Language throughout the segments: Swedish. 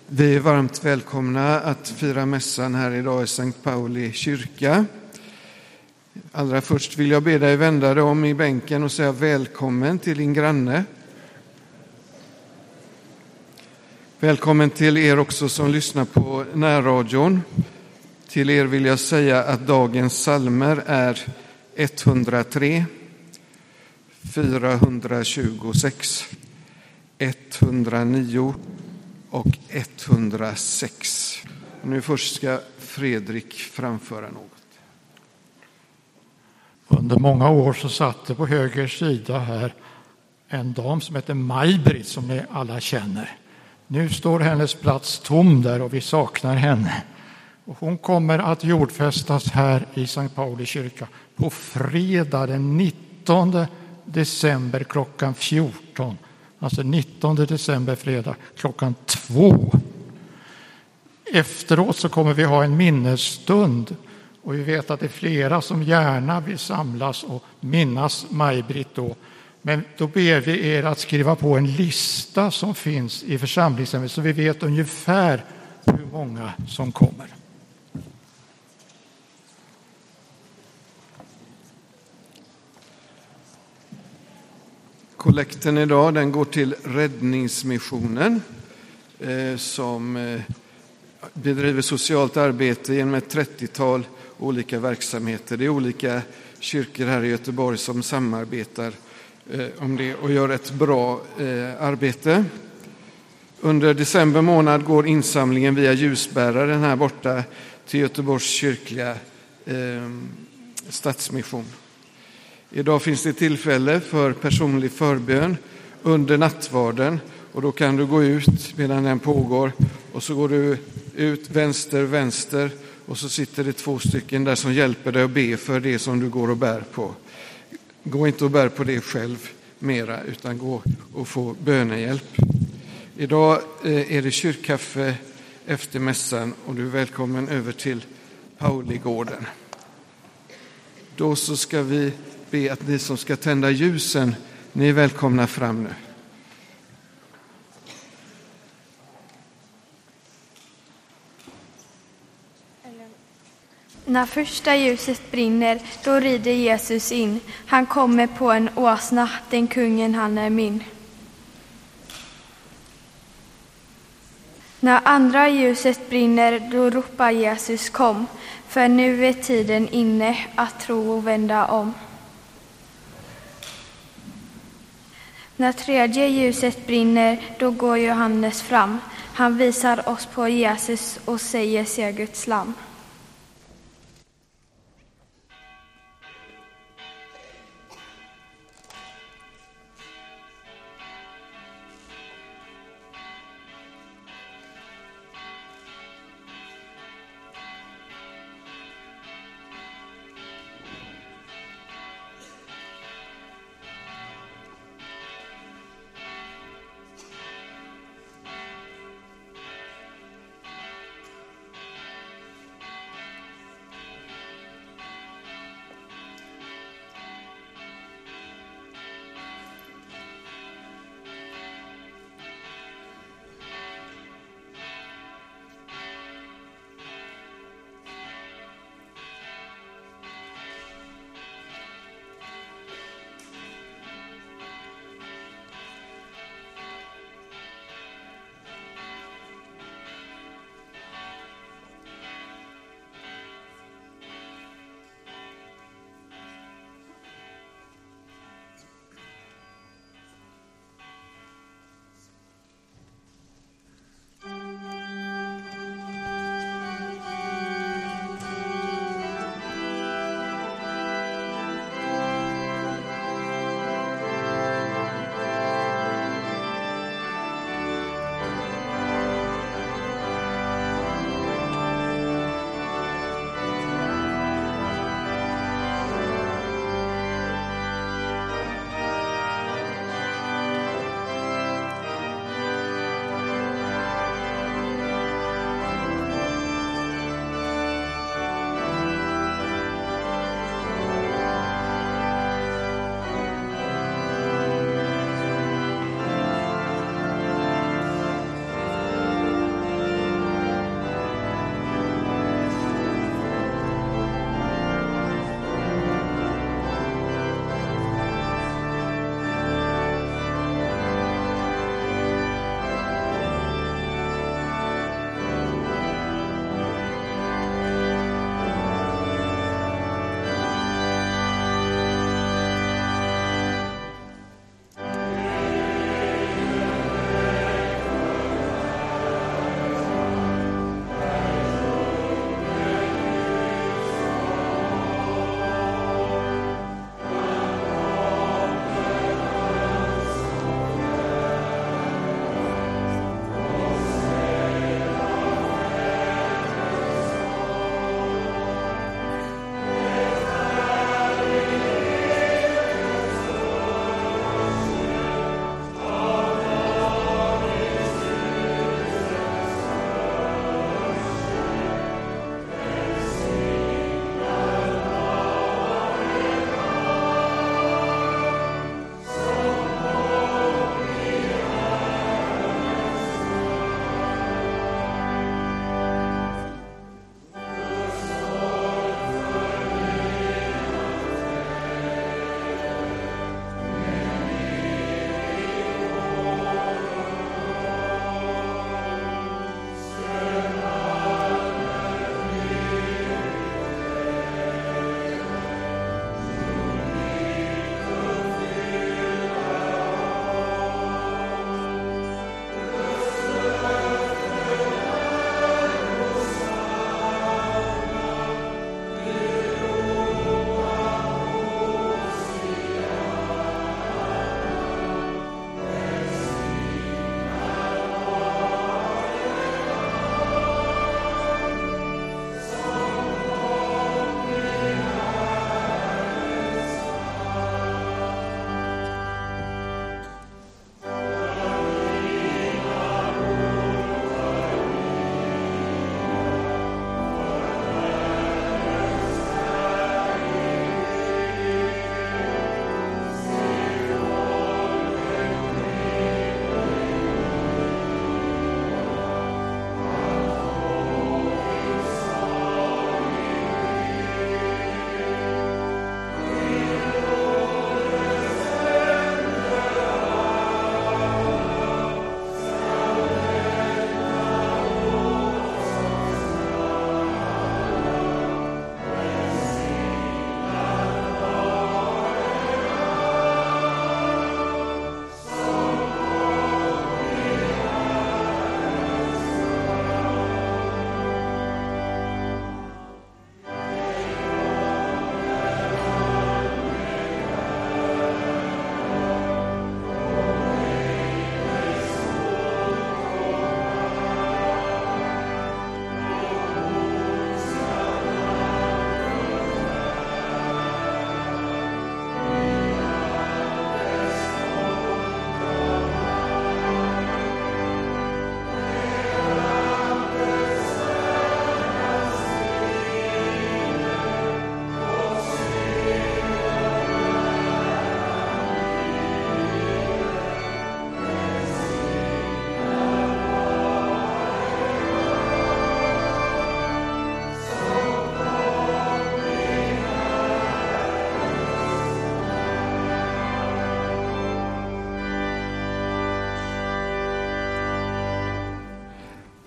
Vi är varmt välkomna att fira mässan här idag i Sankt Pauli kyrka. Allra först vill jag be dig vända dig om i bänken och säga välkommen till din granne. Välkommen till er också som lyssnar på närradion. Till er vill jag säga att dagens psalmer är 103, 426, 109 och 106. Nu först ska Fredrik framföra något. Under många år så satt det på höger sida här en dam som heter Maj-Britt, som ni alla känner. Nu står hennes plats tom där och vi saknar henne. Och hon kommer att jordfästas här i Sankt Pauli kyrka på fredag den 19 december klockan 14. Alltså 19 december fredag klockan 2. Efteråt så kommer vi ha en minnesstund. Och vi vet att det är flera som gärna vill samlas och minnas Maj-Britt då. Men då ber vi er att skriva på en lista som finns i församlingshemmet så vi vet ungefär hur många som kommer. Kollekten idag den går till Räddningsmissionen som bedriver socialt arbete genom ett 30-tal olika verksamheter. Det är olika kyrkor här i Göteborg som samarbetar om det och gör ett bra arbete. Under december månad går insamlingen via ljusbäraren här borta till Göteborgs kyrkliga stadsmission. Idag finns det tillfälle för personlig förbön under nattvarden och då kan du gå ut medan den pågår och så går du ut vänster och så sitter det 2 stycken där som hjälper dig att be för det som du går och bär på. Gå inte och bär på det själv mera utan gå och få bönehjälp. Idag är det kyrkkaffe efter mässan och du är välkommen över till Pauligården. Då så ska vi be att ni som ska tända ljusen, ni är välkomna fram nu. När första ljuset brinner, då rider Jesus in. Han kommer på en åsna, den kungen han är min. När andra ljuset brinner, då ropar Jesus kom. För nu är tiden inne att tro och vända om. När tredje ljuset brinner, då går Johannes fram. Han visar oss på Jesus och säger se Guds lamm.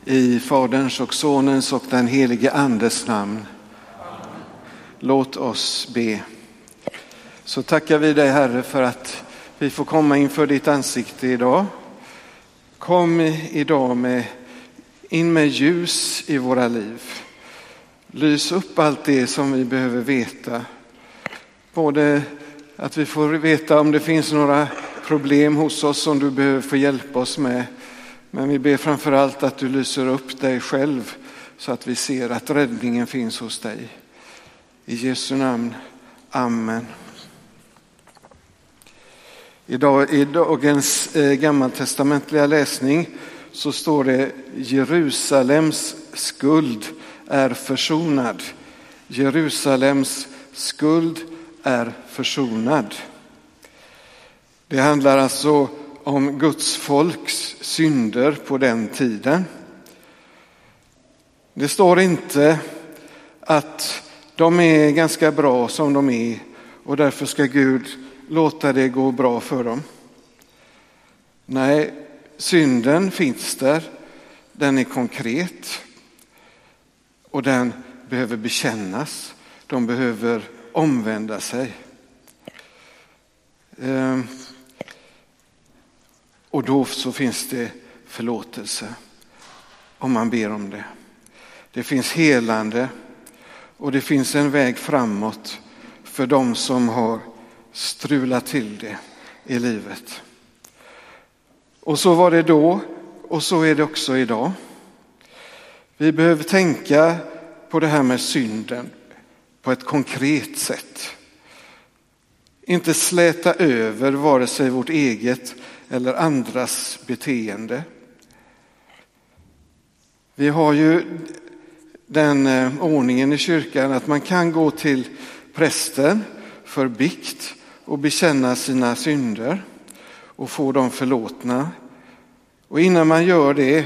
I Faderns och Sonens och den helige Andes namn. Låt oss be. Så tackar vi dig, Herre, för att vi får komma inför ditt ansikte idag. Kom idag in med ljus i våra liv. Lys upp allt det som vi behöver veta. Både att vi får veta om det finns några problem hos oss som du behöver få hjälpa oss med. Men vi ber framförallt att du lyser upp dig själv så att vi ser att räddningen finns hos dig. I Jesu namn. Amen. I dagens gammaltestamentliga läsning så står det: Jerusalems skuld är försonad. Jerusalems skuld är försonad. Det handlar alltså om Guds folks synder på den tiden. Det står inte att de är ganska bra som de är och därför ska Gud låta det gå bra för dem. Nej, synden finns där. Den är konkret och den behöver bekännas. De behöver omvända sig. Och då så finns det förlåtelse om man ber om det. Det finns helande och det finns en väg framåt för de som har strulat till det i livet. Och så var det då och så är det också idag. Vi behöver tänka på det här med synden på ett konkret sätt. Inte släta över vare sig vårt eget eller andras beteende. Vi har ju den ordningen i kyrkan att man kan gå till prästen för bikt och bekänna sina synder och få dem förlåtna. Och innan man gör det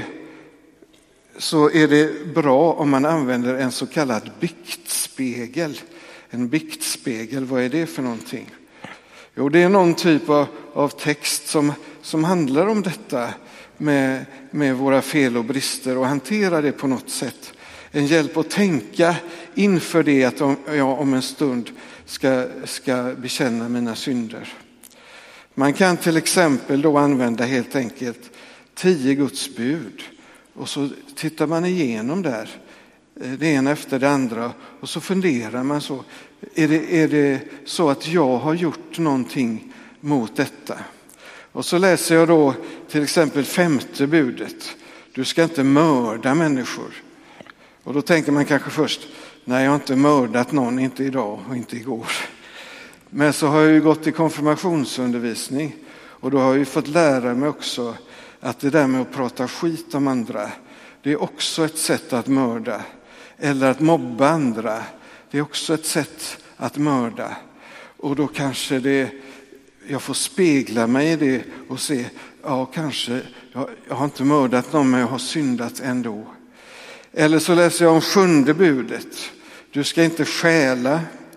så är det bra om man använder en så kallad biktspegel. En biktspegel, vad är det för någonting? Jo, det är någon typ av text som handlar om detta med våra fel och brister och hantera det på något sätt. En hjälp att tänka inför det att jag om en stund ska bekänna mina synder. Man kan till exempel då använda helt enkelt 10 Guds bud och så tittar man igenom där det ena efter det andra och så funderar man så. Är det så att jag har gjort någonting mot detta? Och så läser jag då till exempel 5:e budet. Du ska inte mörda människor. Och då tänker man kanske först, nej, jag har inte mördat någon, inte idag och inte igår. Men så har jag ju gått i konfirmationsundervisning och då har jag ju fått lära mig också att det där med att prata skit om andra, det är också ett sätt att mörda. Eller att mobba andra, det är också ett sätt att mörda. Och då kanske jag får spegla mig i det och se, ja kanske, jag har inte mördat någon men jag har syndat ändå. Eller så läser jag om 7:e budet. Du ska inte stjäla.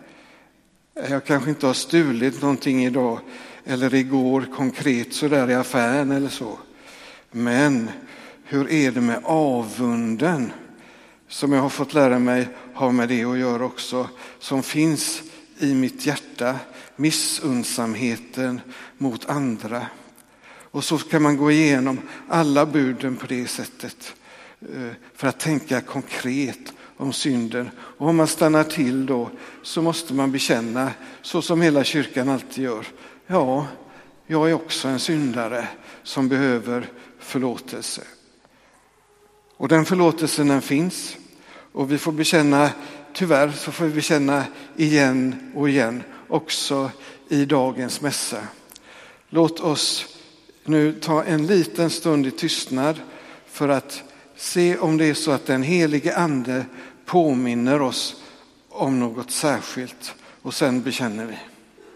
Jag kanske inte har stulit någonting idag eller igår konkret så där i affären eller så. Men hur är det med avunden som jag har fått lära mig ha med det att göra också, som finns i mitt hjärta, missunnsamheten mot andra. Och så kan man gå igenom alla buden på det sättet för att tänka konkret om synden. Och om man stannar till då så måste man bekänna, så som hela kyrkan alltid gör. Ja, jag är också en syndare som behöver förlåtelse. Och den förlåtelsen den finns. Och vi får bekänna, tyvärr så får vi bekänna igen och igen också i dagens mässa. Låt oss nu ta en liten stund i tystnad för att se om det är så att den helige ande påminner oss om något särskilt och sen bekänner vi.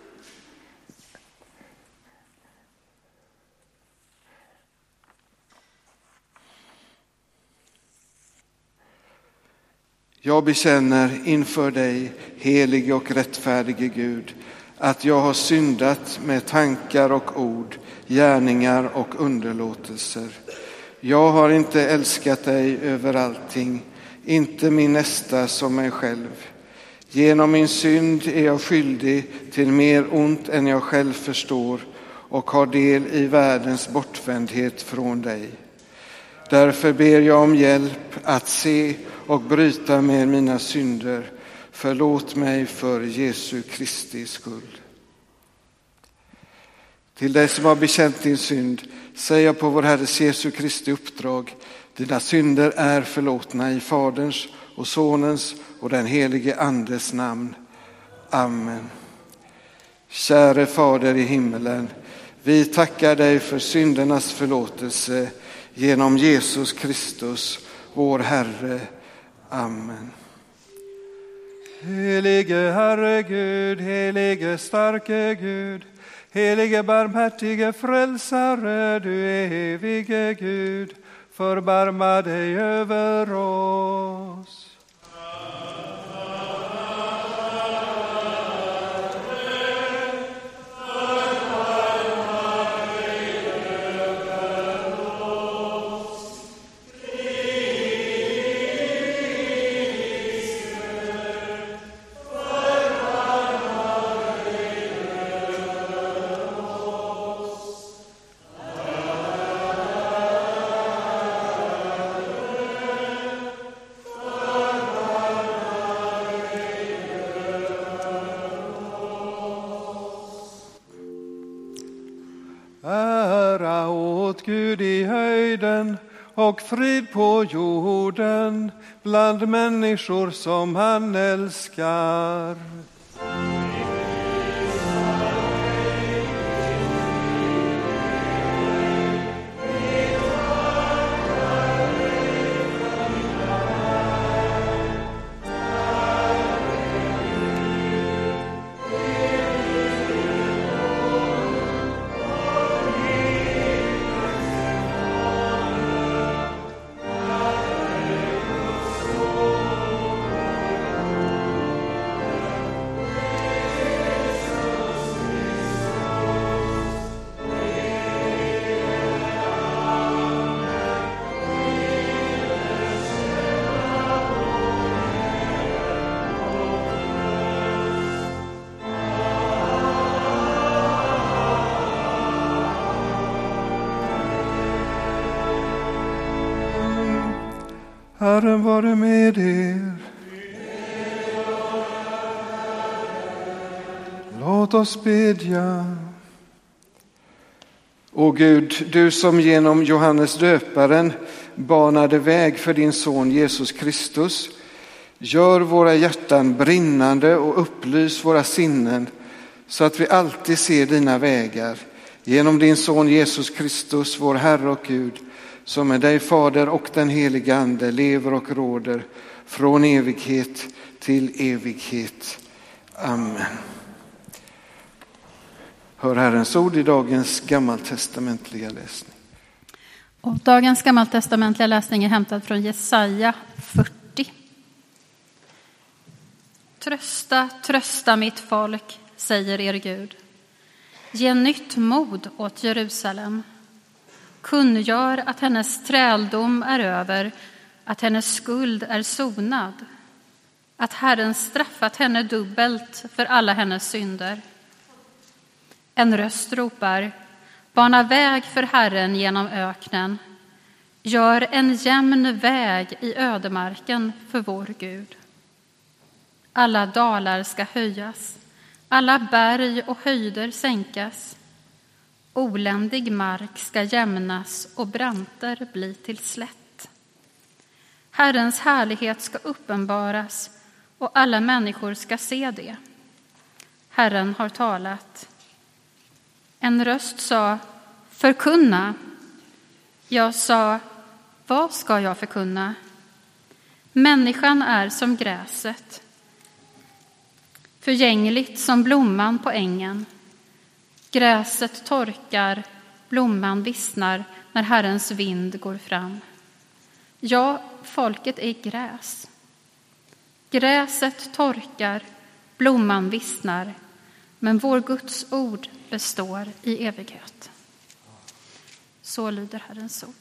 Jag bekänner inför dig, helige och rättfärdige Gud, att jag har syndat med tankar och ord, gärningar och underlåtelser. Jag har inte älskat dig över allting, inte min nästa som mig själv. Genom min synd är jag skyldig till mer ont än jag själv förstår och har del i världens bortvändhet från dig. Därför ber jag om hjälp att se och bryta med mina synder. Förlåt mig för Jesu Kristi skull. Till dig som har bekänt din synd säger jag på vår Herres Jesu Kristi uppdrag: dina synder är förlåtna i Faderns och Sonens och den helige Andes namn. Amen. Käre Fader i himmelen, vi tackar dig för syndernas förlåtelse genom Jesus Kristus, vår Herre. Amen. Helige Herre Gud, helige starke Gud, helige barmhärtige frälsare, du evige Gud, förbarma dig över oss. Ära åt Gud i höjden och frid på jorden bland människor som han älskar. Herren vare med er. Låt oss bedja. O Gud, du som genom Johannes döparen banade väg för din son Jesus Kristus, gör våra hjärtan brinnande och upplys våra sinnen så att vi alltid ser dina vägar. Genom din son Jesus Kristus, vår Herre och Gud, som med dig Fader och den helige Ande lever och råder från evighet till evighet. Amen. Hör Herrens ord i dagens gammaltestamentliga läsning. Och dagens gammaltestamentliga läsning är hämtad från Jesaja 40. Trösta, trösta mitt folk, säger er Gud. Ge nytt mod åt Jerusalem. Kungör att hennes träldom är över, att hennes skuld är sonad, att Herren straffat henne dubbelt för alla hennes synder. En röst ropar: bana väg för Herren genom öknen. Gör en jämn väg i ödemarken för vår Gud. Alla dalar ska höjas, alla berg och höjder sänkas. Oländig mark ska jämnas och branter bli till slätt. Herrens härlighet ska uppenbaras och alla människor ska se det. Herren har talat. En röst sa: förkunna. Jag sa: vad ska jag förkunna? Människan är som gräset, förgängligt som blomman på ängen. Gräset torkar, blomman vissnar när Herrens vind går fram. Ja, folket är gräs. Gräset torkar, blomman vissnar, men vår Guds ord består i evighet. Så lyder Herrens ord.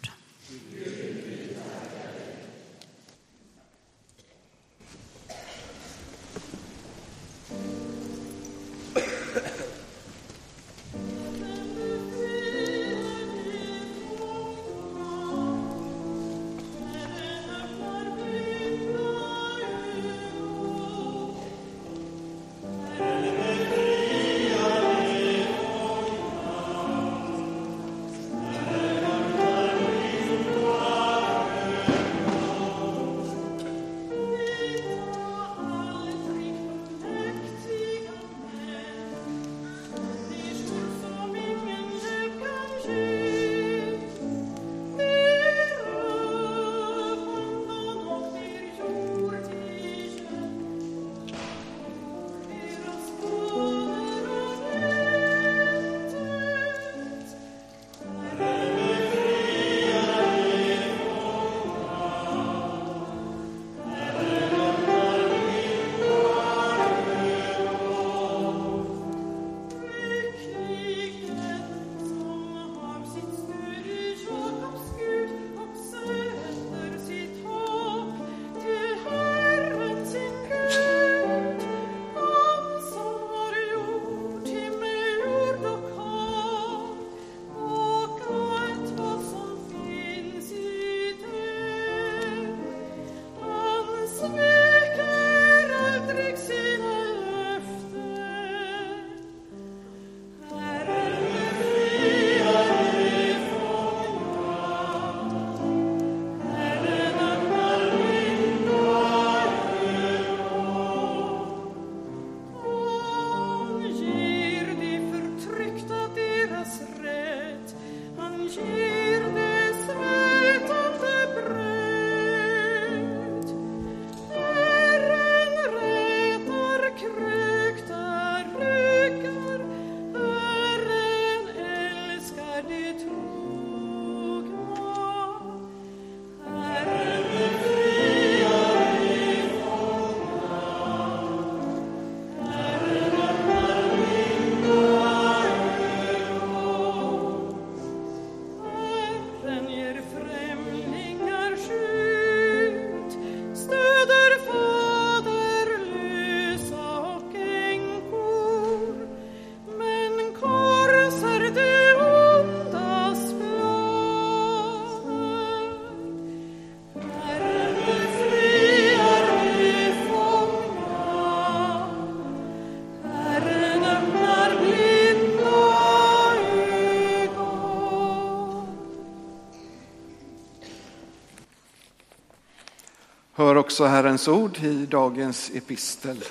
Hör också Herrens ord i dagens epistel.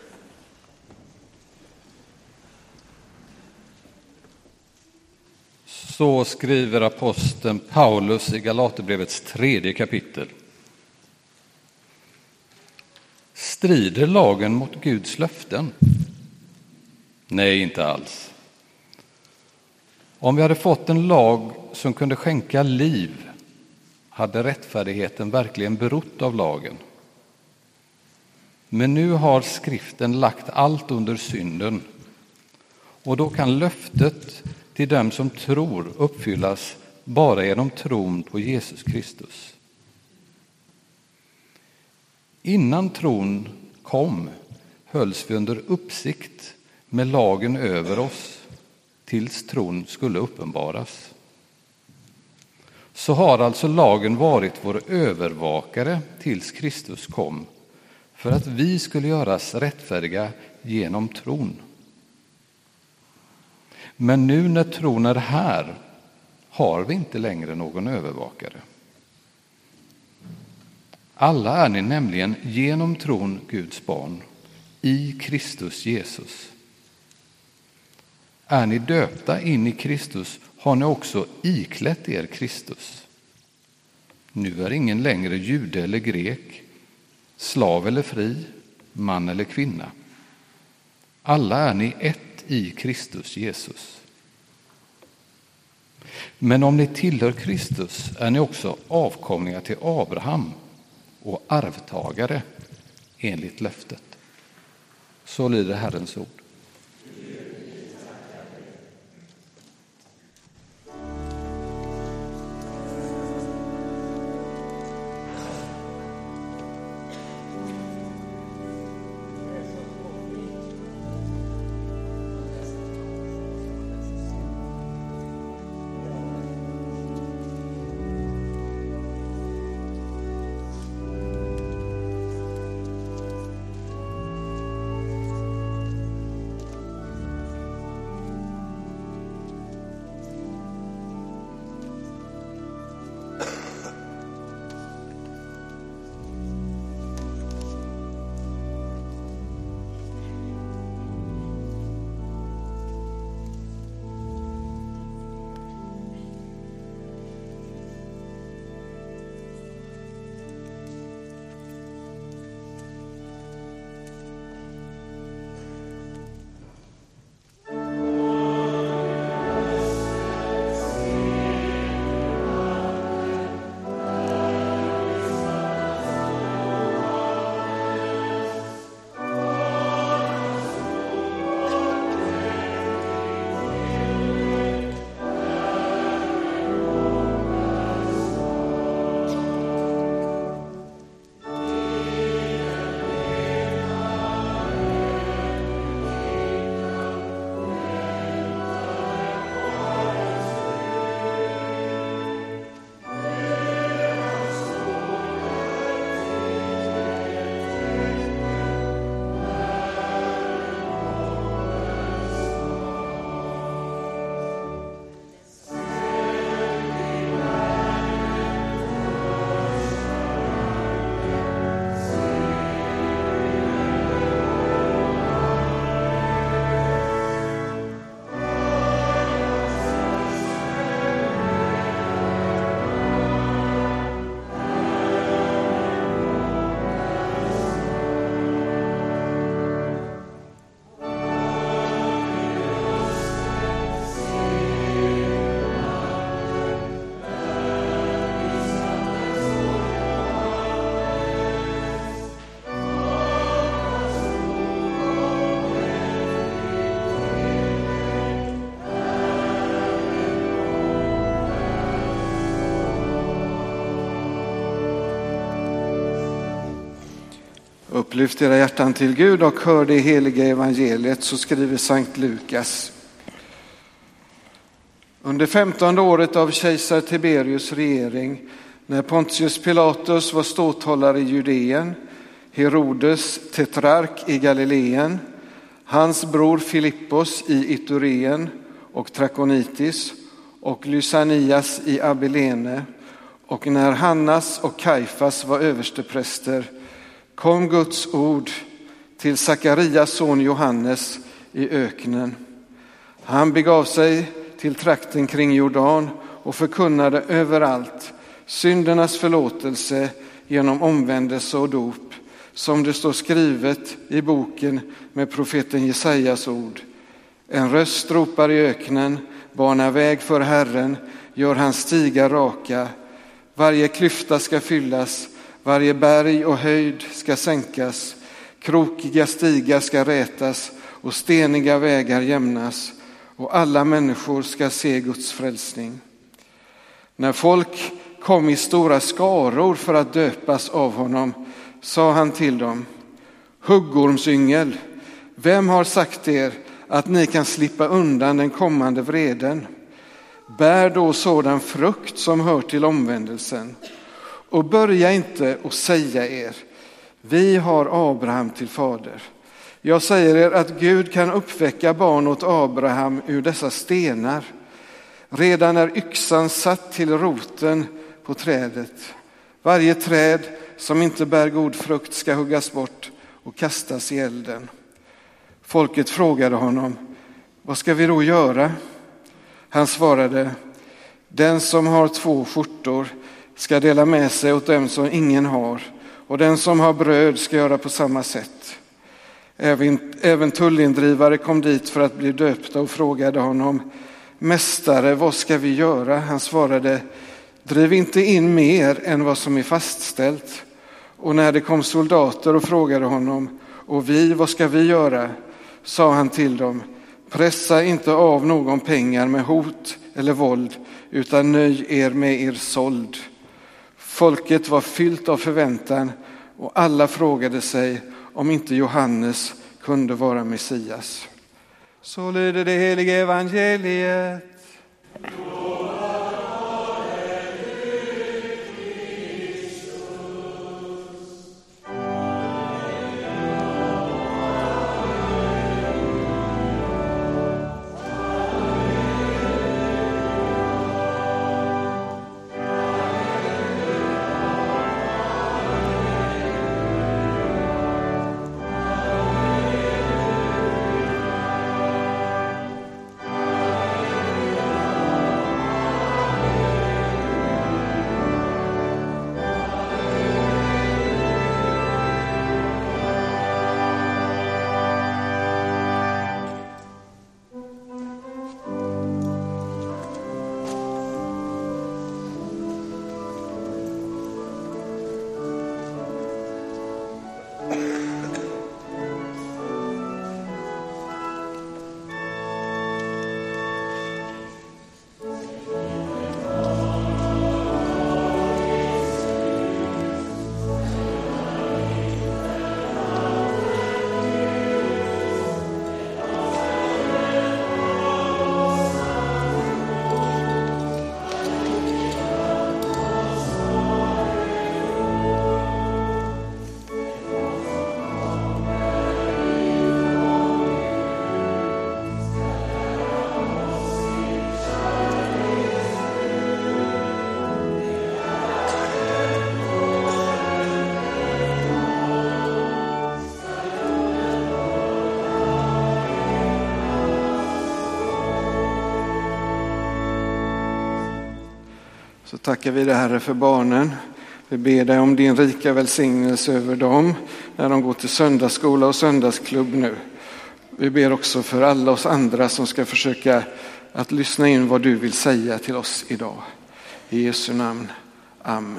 Så skriver aposteln Paulus i Galaterbrevets 3:e kapitel. Strider lagen mot Guds löften? Nej, inte alls. Om vi hade fått en lag som kunde skänka liv, hade rättfärdigheten verkligen berott av lagen. Men nu har skriften lagt allt under synden, och då kan löftet till dem som tror uppfyllas bara genom tron på Jesus Kristus. Innan tron kom hölls vi under uppsikt med lagen över oss tills tron skulle uppenbaras. Så har alltså lagen varit vår övervakare tills Kristus kom, för att vi skulle göras rättfärdiga genom tron. Men nu när tron är här har vi inte längre någon övervakare. Alla är ni nämligen genom tron Guds barn i Kristus Jesus. Är ni döpta in i Kristus har ni också iklätt er Kristus. Nu är ingen längre jude eller grek, slav eller fri, man eller kvinna. Alla är ni ett i Kristus Jesus. Men om ni tillhör Kristus är ni också avkomlingar till Abraham och arvtagare enligt löftet. Så lyder Herrens ord. Upplyft era hjärtan till Gud och hör det heliga evangeliet, så skriver Sankt Lukas. Under 15:e året av kejsar Tiberius regering, när Pontius Pilatus var ståthållare i Judeen, Herodes tetrark i Galileen, hans bror Filippos i Itureen och Trakonitis och Lysanias i Abilene, och när Hannas och Kajfas var överstepräster, kom Guds ord till Sakarias son Johannes i öknen. Han begav sig till trakten kring Jordan och förkunnade överallt syndernas förlåtelse genom omvändelse och dop, som det står skrivet i boken med profeten Jesajas ord. En röst ropar i öknen, bana väg för Herren, gör hans stigar raka. Varje klyfta ska fyllas, varje berg och höjd ska sänkas, krokiga stigar ska rätas och steniga vägar jämnas, och alla människor ska se Guds frälsning. När folk kom i stora skaror för att döpas av honom, sa han till dem: huggormsyngel, vem har sagt er att ni kan slippa undan den kommande vreden? Bär då sådan frukt som hör till omvändelsen, och börja inte att säga er: vi har Abraham till fader. Jag säger er att Gud kan uppväcka barn åt Abraham ur dessa stenar. Redan är yxan satt till roten på trädet. Varje träd som inte bär god frukt ska huggas bort och kastas i elden. Folket frågade honom: vad ska vi då göra? Han svarade: den som har 2 skjortor ska dela med sig åt dem som ingen har, och den som har bröd ska göra på samma sätt. Även tullindrivare kom dit för att bli döpta och frågade honom: mästare, vad ska vi göra? Han svarade: driv inte in mer än vad som är fastställt. Och när det kom soldater och frågade honom: och vi, vad ska vi göra? Sa han till dem: pressa inte av någon pengar med hot eller våld, utan nöj er med er såld. Folket var fyllt av förväntan, och alla frågade sig om inte Johannes kunde vara Messias. Så lyder det heliga evangeliet. Så tackar vi dig, Herre, för barnen. Vi ber dig om din rika välsignelse över dem när de går till söndagsskola och söndagsklubb nu. Vi ber också för alla oss andra som ska försöka att lyssna in vad du vill säga till oss idag. I Jesu namn. Amen.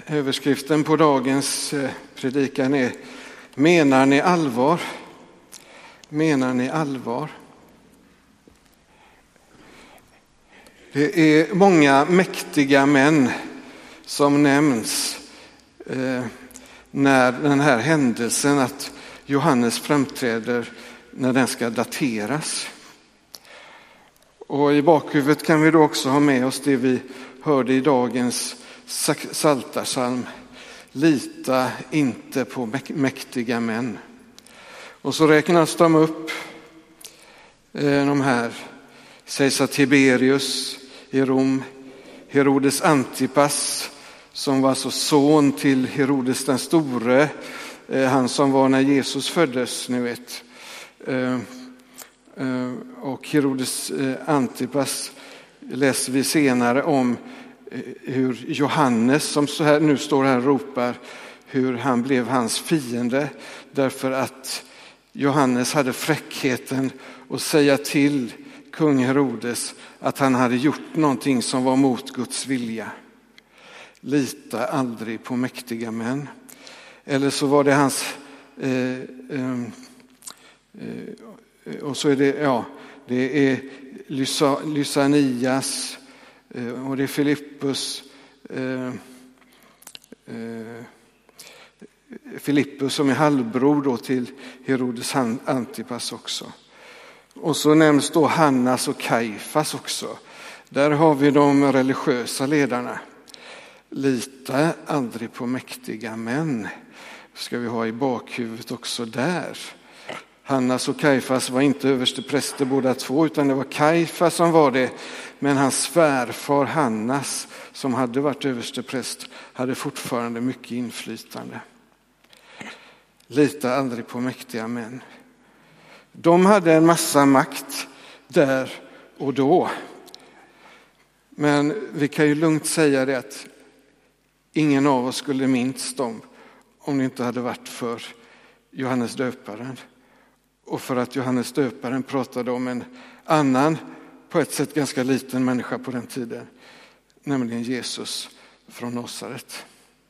Överskriften på dagens predikan är: Menar ni allvar? Menar ni allvar? Det är många mäktiga män som nämns när den här händelsen att Johannes framträder, när den ska dateras. Och i bakhuvudet kan vi då också ha med oss det vi hörde i dagens psaltarpsalm: lita inte på mäktiga män. Och så räknas de upp, de här: Caesar Tiberius i Rom, Herodes Antipas som var alltså son till Herodes den store, han som var när Jesus föddes, ni vet. Och Herodes Antipas läser vi senare om hur Johannes, som så här, nu står här och ropar, hur han blev hans fiende därför att Johannes hade fräckheten att säga till kung Herodes att han hade gjort någonting som var mot Guds vilja. Lita aldrig på mäktiga män. Eller så var det hans och så är det, det är Lysanias och det är Filippus som är halvbror då till Herodes Antipas också. Och så nämns då Hannas och Kajfas också. Där har vi de religiösa ledarna. Lita aldrig på mäktiga män. Ska vi ha i bakhuvudet också där. Hannas och Kajfas var inte överstepräster båda två, utan det var Kajfas som var det. Men hans svärfar Hannas, som hade varit överstepräst, hade fortfarande mycket inflytande. Lita aldrig på mäktiga män. De hade en massa makt där och då. Men vi kan ju lugnt säga det att ingen av oss skulle minst dem om det inte hade varit för Johannes döparen. Och för att Johannes döparen pratade om en annan, på ett sätt ganska liten människa på den tiden, nämligen Jesus från Nasaret.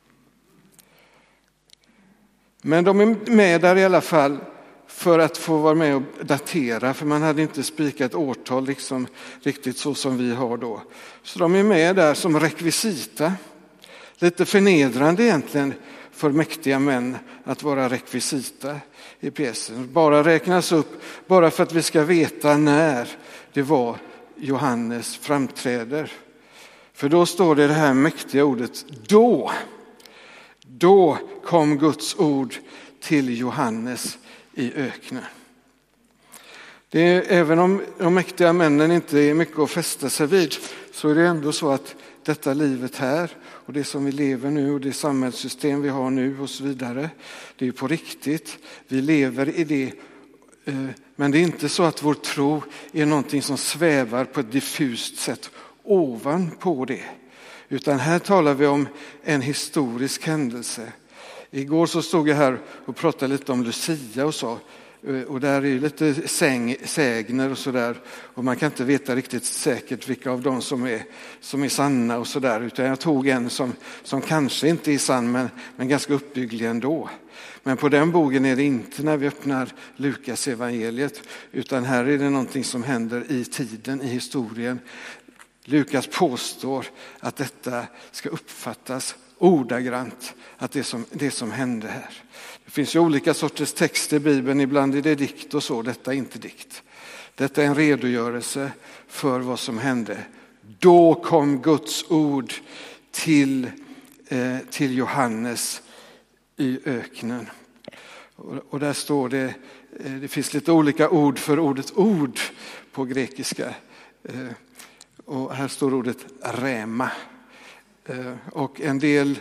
Men de är med där i alla fall för att få vara med och datera, för man hade inte spikat årtal liksom riktigt så som vi har då. Så de är med där som rekvisita. Lite förnedrande egentligen för mäktiga män att vara rekvisita i pjäsen. Bara räknas upp, bara för att vi ska veta när det var Johannes framträder. För då står det här mäktiga ordet då. Då kom Guds ord till Johannes i öknen. Det är, även om de mäktiga männen inte är mycket att fästa sig vid, så är det ändå så att detta livet här och det som vi lever nu och det samhällssystem vi har nu och så vidare, det är på riktigt. Vi lever i det, men det är inte så att vår tro är någonting som svävar på ett diffust sätt ovanpå det. Utan här talar vi om en historisk händelse. Igår så stod jag här och pratade lite om Lucia och så. Och där är lite sägner och sådär. Och man kan inte veta riktigt säkert vilka av dem som är sanna och sådär. Utan jag tog en som kanske inte är sann men ganska uppbygglig ändå. Men på den bogen är det inte när vi öppnar Lukas evangeliet. Utan här är det någonting som händer i tiden, i historien. Lukas påstår att detta ska uppfattas ordagrant, att det som hände här. Det finns ju olika sorters texter i Bibeln, ibland är det dikt och så, detta är inte dikt. Detta är en redogörelse för vad som hände. Då kom Guds ord till Johannes i öknen. Och där står det finns lite olika ord för ordet ord på grekiska. Och här står ordet rema. Och en del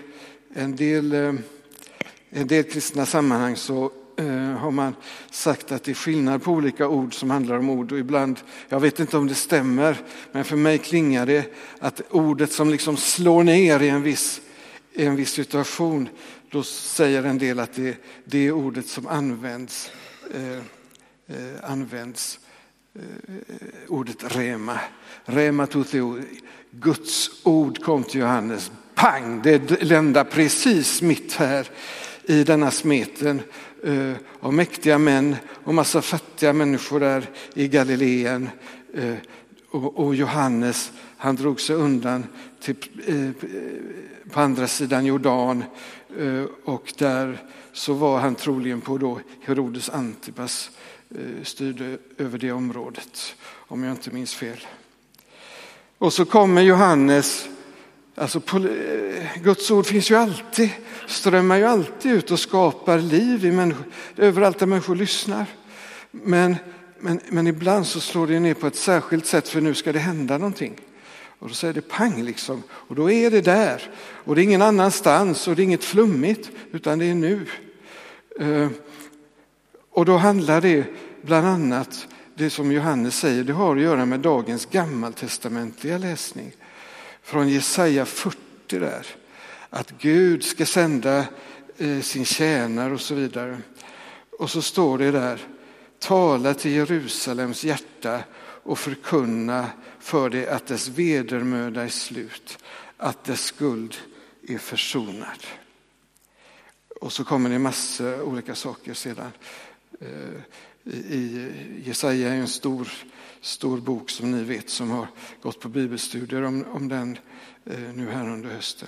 kristna sammanhang så har man sagt att det är skillnad på olika ord som handlar om ord. Och ibland, jag vet inte om det stämmer, men för mig klingar det att ordet som liksom slår ner i en viss situation, då säger en del att det är ordet som används ordet rema. Rema tuteo. Guds ord kom till Johannes. pang, det ländar precis mitt här i denna smeten av mäktiga män och massa fattiga människor där i Galileen. Och Johannes, han drog sig undan på andra sidan Jordan, och där så var han troligen på då Herodes Antipas styrde över det området, om jag inte minns fel. Och så kommer Johannes, alltså Guds ord finns ju alltid, strömmar ju alltid ut och skapar liv i människor, överallt där människor lyssnar. Men ibland så slår det ner på ett särskilt sätt, för nu ska det hända någonting. Och då säger det pang liksom, och då är det där. Och det är ingen annanstans och det är inget flummigt, utan det är nu. Och då handlar det bland annat, det som Johannes säger, det har att göra med dagens gammaltestamentliga läsning. Från Jesaja 40 där. Att Gud ska sända sin tjänare och så vidare. Och så står det där: tala till Jerusalems hjärta och förkunna för det att dess vedermöda är slut, att dess skuld är försonad. Och så kommer det en massa olika saker sedan. I Jesaja är en stor bok som ni vet, som har gått på bibelstudier om den nu här under hösten.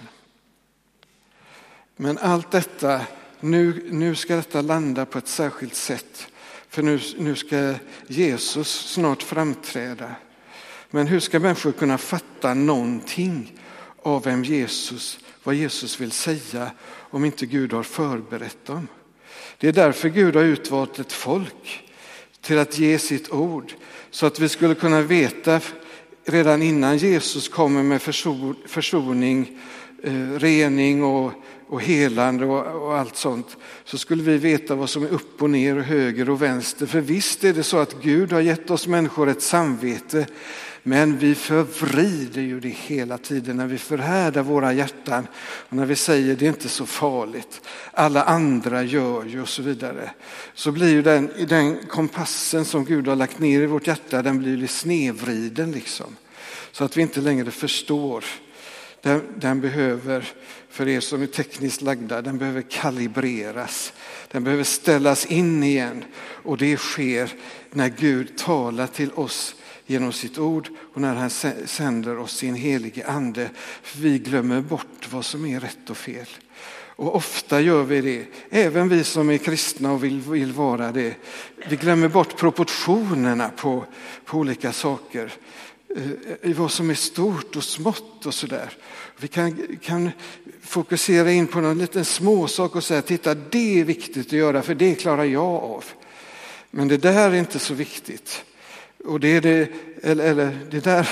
Men allt detta, nu ska detta landa på ett särskilt sätt. För nu ska Jesus snart framträda. Men hur ska människor kunna fatta någonting av vad Jesus vill säga, om inte Gud har förberett dem? Det är därför Gud har utvalt ett folk till att ge sitt ord. Så att vi skulle kunna veta redan innan Jesus kommer med försoning, rening och helande och allt sånt, så skulle vi veta vad som är upp och ner och höger och vänster. För visst är det så att Gud har gett oss människor ett samvete, men vi förvrider ju det hela tiden när vi förhärdar våra hjärtan och när vi säger det är inte så farligt, alla andra gör ju och så vidare. Så blir ju den kompassen som Gud har lagt ner i vårt hjärta, den blir ju snedvriden liksom. Så att vi inte längre förstår. Den behöver, för er som är tekniskt lagda, den behöver kalibreras. Den behöver ställas in igen. Och det sker när Gud talar till oss genom sitt ord och när han sänder oss sin helige ande. För vi glömmer bort vad som är rätt och fel. Och ofta gör vi det, även vi som är kristna och vill vara det. Vi glömmer bort proportionerna på olika saker. I vad som är stort och smått och sådär. Vi kan fokusera in på någon liten småsak och säga, titta, det är viktigt att göra för det klarar jag av. Men det där är inte så viktigt. Och det är det, eller det där,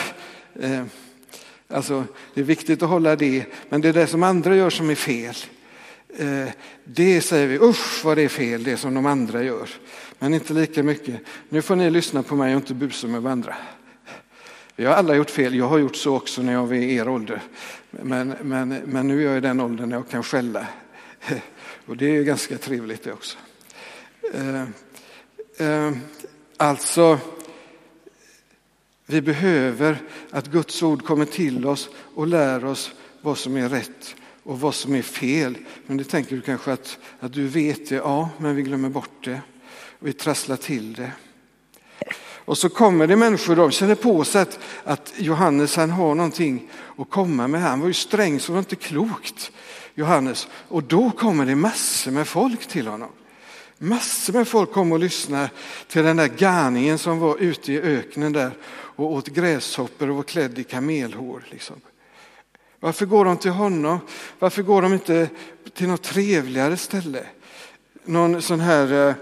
alltså det är viktigt att hålla det, men det är det som andra gör som är fel. Det säger vi, usch vad det är fel, det som de andra gör. Men inte lika mycket. Nu får ni lyssna på mig och inte busa med varandra. Vi har alla gjort fel. Jag har gjort så också när jag var i er ålder. Men nu är jag i den åldern när jag kan skälla. Och det är ganska trevligt det också. Alltså, vi behöver att Guds ord kommer till oss och lär oss vad som är rätt och vad som är fel. Men det tänker du kanske att du vet det. Ja, men vi glömmer bort det. Vi trasslar till det. Och så kommer det människor, de känner på sig att Johannes, han har någonting att komma med. Han var ju sträng så det var inte klokt, Johannes. Och då kommer det massor med folk till honom. Massor med folk kommer och lyssnar till den där garningen som var ute i öknen där och åt gräshoppor och var klädd i kamelhår. Liksom. Varför går de till honom? Varför går de inte till något trevligare ställe? Någon sån här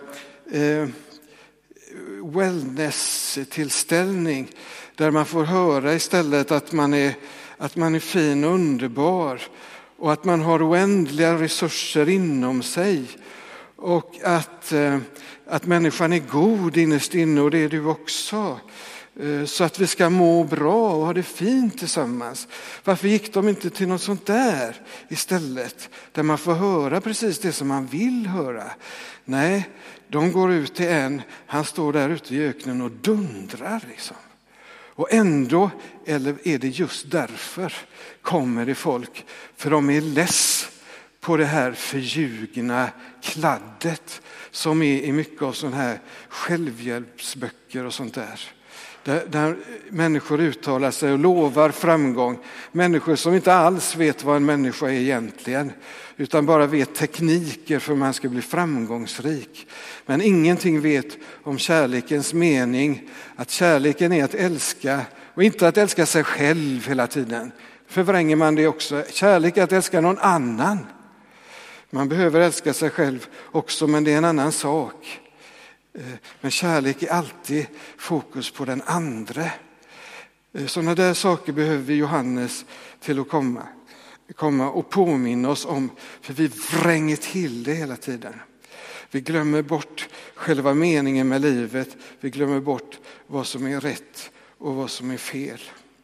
wellness-tillställning där man får höra istället att man är fin och underbar och att man har oändliga resurser inom sig och att människan är god innerst inne, och det är du också. Så att vi ska må bra och ha det fint tillsammans. Varför gick de inte till något sånt där istället? Där man får höra precis det som man vill höra. Nej, de går ut till han står där ute i öknen och dundrar liksom. Och ändå, eller är det just därför, kommer det folk. För de är less på det här förljugna kladdet som är i mycket av sådana här självhjälpsböcker och sånt där. Där människor uttalar sig och lovar framgång. Människor som inte alls vet vad en människa är egentligen, utan bara vet tekniker för att man ska bli framgångsrik. Men ingenting vet om kärlekens mening, att kärleken är att älska och inte att älska sig själv hela tiden. Förvränger man det också. Kärlek är att älska någon annan. Man behöver älska sig själv också, men det är en annan sak. Men kärlek är alltid fokus på den andra. Sådana där saker behöver vi Johannes till att komma och påminna oss om. För vi vränger till det hela tiden. Vi glömmer bort själva meningen med livet. Vi glömmer bort vad som är rätt och vad som är fel.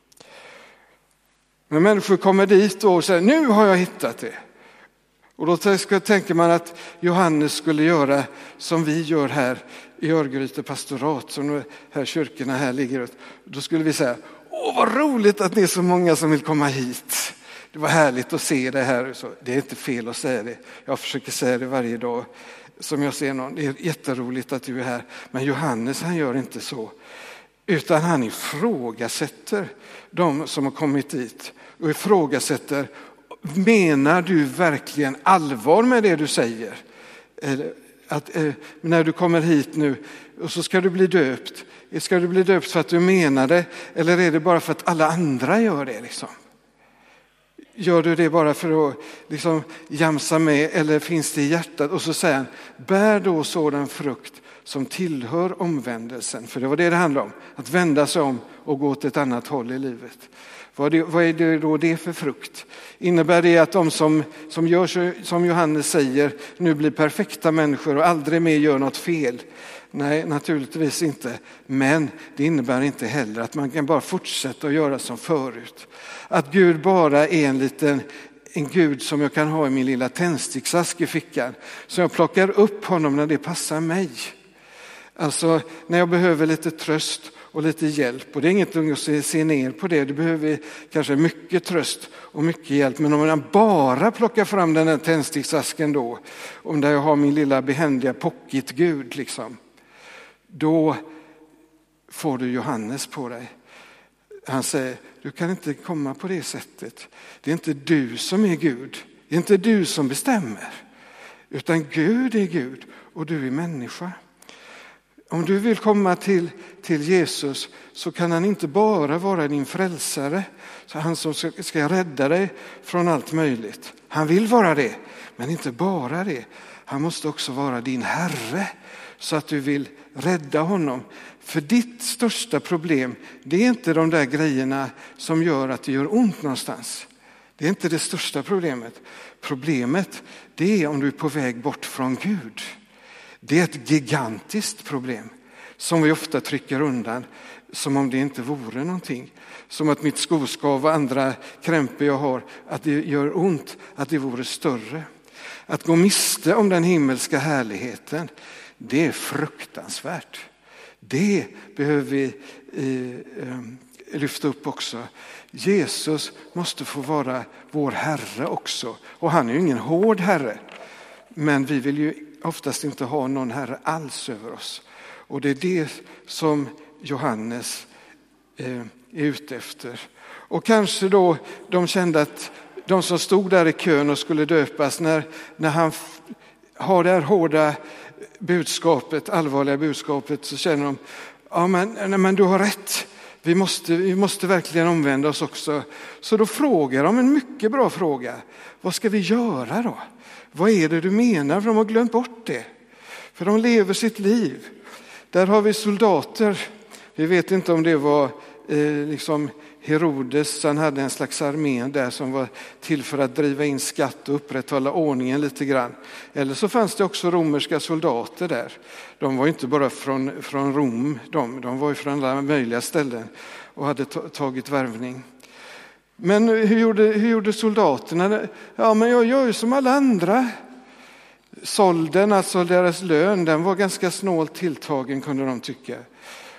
Men människor kommer dit och säger, nu har jag hittat det. Och då tänker man att Johannes skulle göra som vi gör här i Örgryte pastorat, som här kyrkorna här ligger. Då skulle vi säga, vad roligt att det är så många som vill komma hit. Det var härligt att se det här. Det är inte fel att säga det. Jag försöker säga det varje dag som jag ser någon. Det är jätteroligt att du är här. Men Johannes, han gör inte så. Utan han ifrågasätter de som har kommit dit. Och ifrågasätter, menar du verkligen allvar med det du säger? Att när du kommer hit nu och så ska du bli döpt. Ska du bli döpt för att du menar det? Eller är det bara för att alla andra gör det liksom? Gör du det bara för att liksom jamsa med, eller finns det i hjärtat? Och så säger han, bär då sådan frukt som tillhör omvändelsen. För det var det handlade om, att vända sig om och gå till ett annat håll i livet. Vad är det då det för frukt? Innebär det att de som gör som Johannes säger nu blir perfekta människor och aldrig mer gör något fel? Nej, naturligtvis inte. Men det innebär inte heller att man kan bara fortsätta att göra som förut. Att Gud bara är en Gud som jag kan ha i min lilla tändsticksask i fickan. Så jag plockar upp honom när det passar mig. Alltså när jag behöver lite tröst och lite hjälp. Och det är inget att se ner på det. Du behöver kanske mycket tröst och mycket hjälp. Men om man bara plockar fram den här tändsticksasken då, om där jag har min lilla behändiga pocketgud liksom, då får du Johannes på dig. Han säger, du kan inte komma på det sättet. Det är inte du som är Gud. Det är inte du som bestämmer. Utan Gud är Gud och du är människa. Om du vill komma till Jesus så kan han inte bara vara din frälsare. Så han som ska rädda dig från allt möjligt. Han vill vara det, men inte bara det. Han måste också vara din Herre så att du vill rädda honom. För ditt största problem, det är inte de där grejerna som gör att det gör ont någonstans. Det är inte det största problemet. Problemet, det är om du är på väg bort från Gud. Det är ett gigantiskt problem som vi ofta trycker undan som om det inte vore någonting. Som att mitt skoskav och andra krämpor jag har, att det gör ont, att det vore större. Att gå miste om den himmelska härligheten, det är fruktansvärt. Det behöver vi lyfta upp också. Jesus måste få vara vår Herre också. Och han är ju ingen hård Herre. Men vi vill ju oftast inte ha någon Herre alls över oss. Och det är det som Johannes är ute efter. Och kanske då de kände att de som stod där i kön och skulle döpas, när han har det här hårda budskapet, allvarliga budskapet, så känner de, ja men du har rätt. Vi måste verkligen omvända oss också. Så då frågar de en mycket bra fråga. Vad ska vi göra då? Vad är det du menar? För de har glömt bort det. För de lever sitt liv. Där har vi soldater. Vi vet inte om det var liksom Herodes. Han hade en slags armé där som var till för att driva in skatt och upprätthålla ordningen lite grann. Eller så fanns det också romerska soldater där. De var inte bara från Rom. De var ju från alla möjliga ställen och hade tagit värvning. Men hur gjorde soldaterna? Ja, men jag gör ju som alla andra. Solden, alltså deras lön, den var ganska snålt tilltagen kunde de tycka.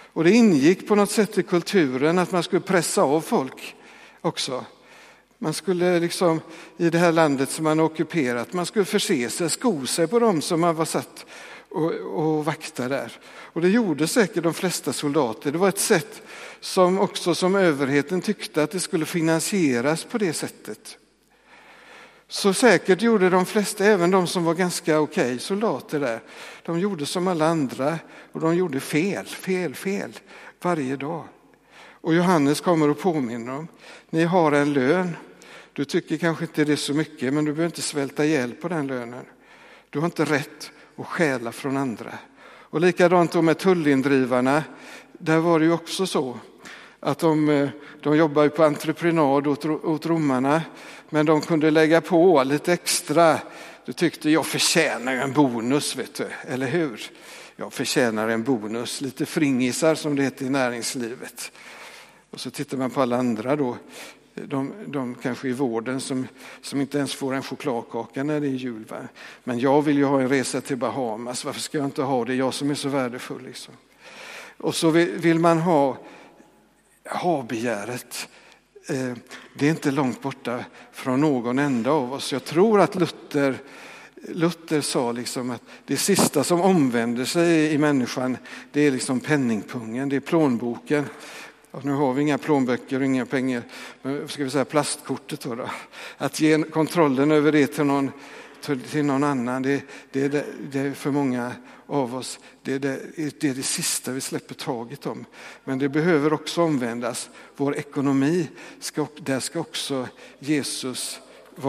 Och det ingick på något sätt i kulturen att man skulle pressa av folk också. Man skulle liksom i det här landet som man har ockuperat, man skulle förse sig, sko sig på dem som man var satt och vakta där. Och det gjorde säkert de flesta soldater. Det var ett sätt som också som överheten tyckte att det skulle finansieras på det sättet. Så säkert gjorde de flesta, även de som var ganska okej soldater där, de gjorde som alla andra och de gjorde fel varje dag. Och Johannes kommer och påminner dem, ni har en lön. Du tycker kanske inte det är så mycket, men du behöver inte svälta ihjäl på den lönen. Du har inte rätt att stjäla från andra. Och likadant med tullindrivarna, där var det ju också så att de jobbar ju på entreprenad åt romarna, men de kunde lägga på lite extra. Du tyckte jag förtjänar en bonus, vet du, eller hur? Jag förtjänar en bonus, lite fringisar som det heter i näringslivet. Och så tittar man på alla andra då, de kanske i vården som inte ens får en chokladkaka när det är jul. Va? Men jag vill ju ha en resa till Bahamas, varför ska jag inte ha det? Jag som är så värdefull liksom. Och så vill man ha begäret. Det är inte långt borta från någon enda av oss. Jag tror att Luther sa liksom att det sista som omvänder sig i människan, det är liksom penningpungen, det är plånboken. Och nu har vi inga plånböcker och inga pengar, men ska vi säga plastkortet då? Att ge kontrollen över det till någon annan, det är för många av oss, det är det sista vi släpper taget om. Men det behöver också omvändas. Vår ekonomi, där ska också Jesus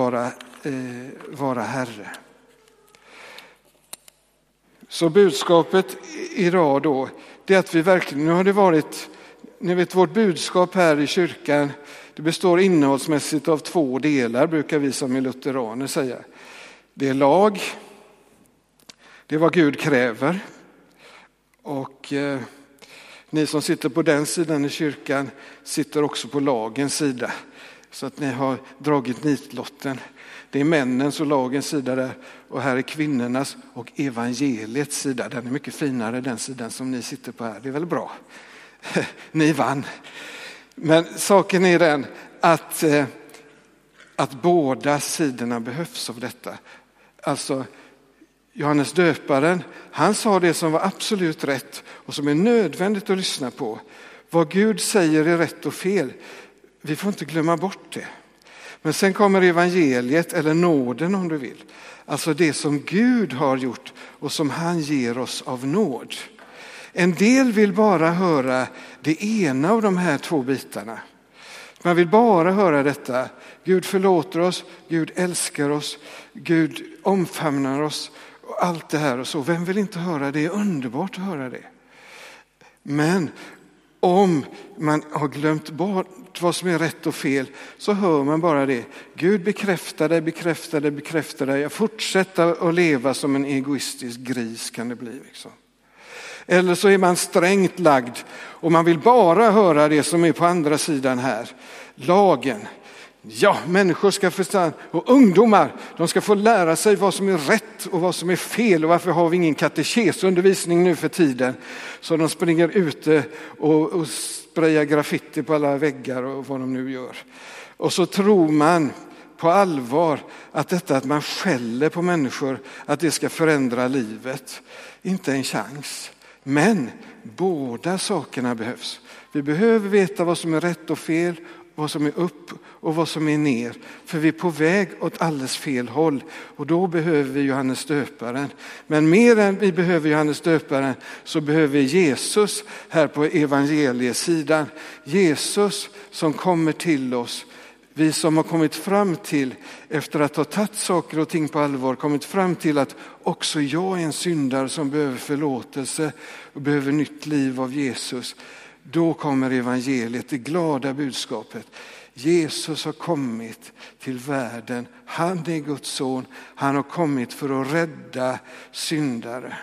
vara Herre. Så budskapet idag då, det är att vi verkligen, nu har det varit, ni vet vårt budskap här i kyrkan, det består innehållsmässigt av 2 delar, brukar vi som är lutheraner säga. Det är lag, det är vad Gud kräver. Och ni som sitter på den sidan i kyrkan sitter också på lagens sida. Så att ni har dragit nitlotten. Det är männens och lagens sida där. Och här är kvinnornas och evangeliets sida. Den är mycket finare, den sidan som ni sitter på här. Det är väl bra. Ni vann. Men saken är den att båda sidorna behövs av detta. Alltså Johannes döparen, han sa det som var absolut rätt och som är nödvändigt att lyssna på. Vad Gud säger är rätt och fel. Vi får inte glömma bort det. Men sen kommer evangeliet, eller nåden om du vill. Alltså det som Gud har gjort och som han ger oss av nåd. En del vill bara höra det ena av de här 2 bitarna. Man vill bara höra detta. Gud förlåter oss, Gud älskar oss, Gud omfamnar oss och allt det här och så. Vem vill inte höra det? Det är underbart att höra det. Men om man har glömt bort vad som är rätt och fel så hör man bara det. Gud bekräftar dig. Jag fortsätter att leva som en egoistisk gris kan det bli liksom. Eller så är man strängt lagd och man vill bara höra det som är på andra sidan här. Lagen. Ja, människor ska förstå och ungdomar, de ska få lära sig vad som är rätt och vad som är fel och varför har vi ingen katekesundervisning nu för tiden. Så de springer ute och sprayar graffiti på alla väggar och vad de nu gör. Och så tror man på allvar att detta att man skäller på människor, att det ska förändra livet. Inte en chans. Men båda sakerna behövs. Vi behöver veta vad som är rätt och fel, vad som är upp och vad som är ner. För vi är på väg åt alldeles fel håll. Och då behöver vi Johannes döparen. Men mer än vi behöver Johannes döparen så behöver vi Jesus här på evangeliesidan. Jesus som kommer till oss. Vi som har kommit fram till, efter att ha tagit saker och ting på allvar, kommit fram till att också jag är en syndare som behöver förlåtelse och behöver nytt liv av Jesus. Då kommer evangeliet, det glada budskapet. Jesus har kommit till världen. Han är Guds son. Han har kommit för att rädda syndare.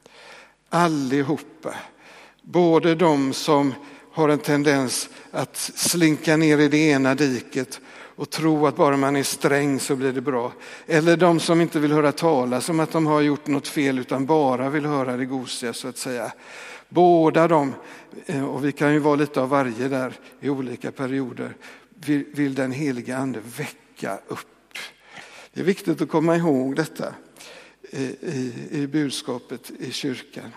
Allihopa. Både de som har en tendens att slinka ner i det ena diket och tro att bara man är sträng så blir det bra. Eller de som inte vill höra talas om att de har gjort något fel utan bara vill höra det gosiga så att säga. Båda de, och vi kan ju vara lite av varje där i olika perioder, vill den heliga ande väcka upp. Det är viktigt att komma ihåg detta i budskapet i kyrkan.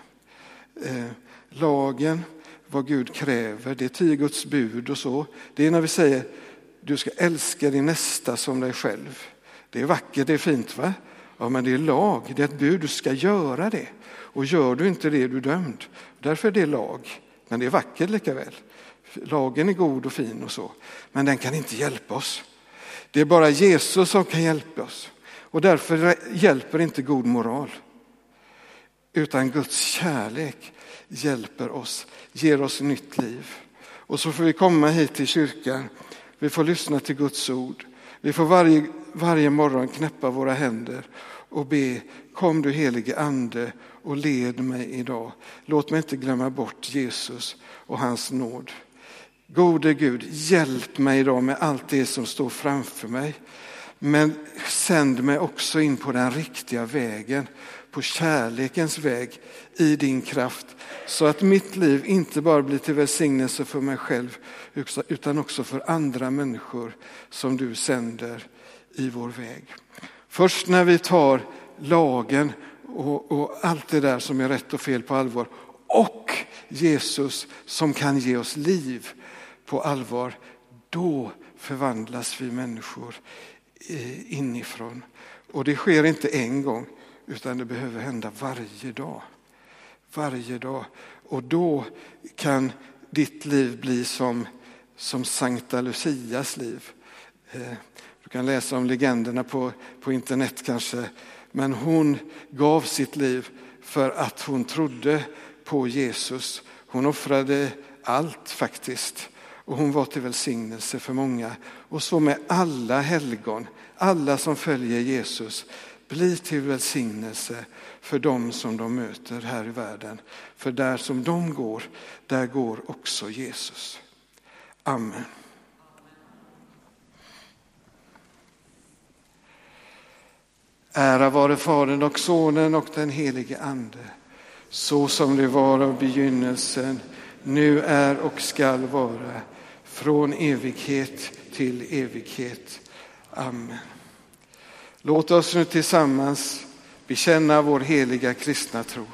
Lagen, vad Gud kräver, det är 10 Guds bud och så. Det är när vi säger du ska älska din nästa som dig själv. Det är vackert, det är fint va? Ja, men det är lag, det är ett bud, du ska göra det. Och gör du inte det är du dömd. Därför är det lag, men det är vackert lika väl. Lagen är god och fin och så, men den kan inte hjälpa oss. Det är bara Jesus som kan hjälpa oss. Och därför hjälper inte god moral. Utan Guds kärlek hjälper oss, ger oss nytt liv. Och så får vi komma hit till kyrkan. Vi får lyssna till Guds ord. Vi får varje morgon knäppa våra händer och be, kom du helige ande och led mig idag. Låt mig inte glömma bort Jesus och hans nåd. Gode Gud, hjälp mig idag med allt det som står framför mig. Men sänd mig också in på den riktiga vägen, på kärlekens väg i din kraft. Så att mitt liv inte bara blir till välsignelse för mig själv utan också för andra människor som du sänder i vår väg. Först när vi tar lagen och allt det där som är rätt och fel på allvar och Jesus som kan ge oss liv på allvar, då förvandlas vi människor inifrån. Och det sker inte en gång utan det behöver hända varje dag. Varje dag. Och då kan ditt liv bli som Sankta Lucias liv. Du kan läsa om legenderna på internet kanske. Men hon gav sitt liv för att hon trodde på Jesus. Hon offrade allt faktiskt. Och hon var till välsignelse för många. Och så med alla helgon, alla som följer Jesus, bli till välsignelse för dem som de möter här i världen. För där som de går, där går också Jesus. Amen. Ära vare Fadern och Sonen och den helige Ande, så som det var av begynnelsen, nu är och skall vara, från evighet till evighet. Amen. Låt oss nu tillsammans bekänna vår heliga kristna tro.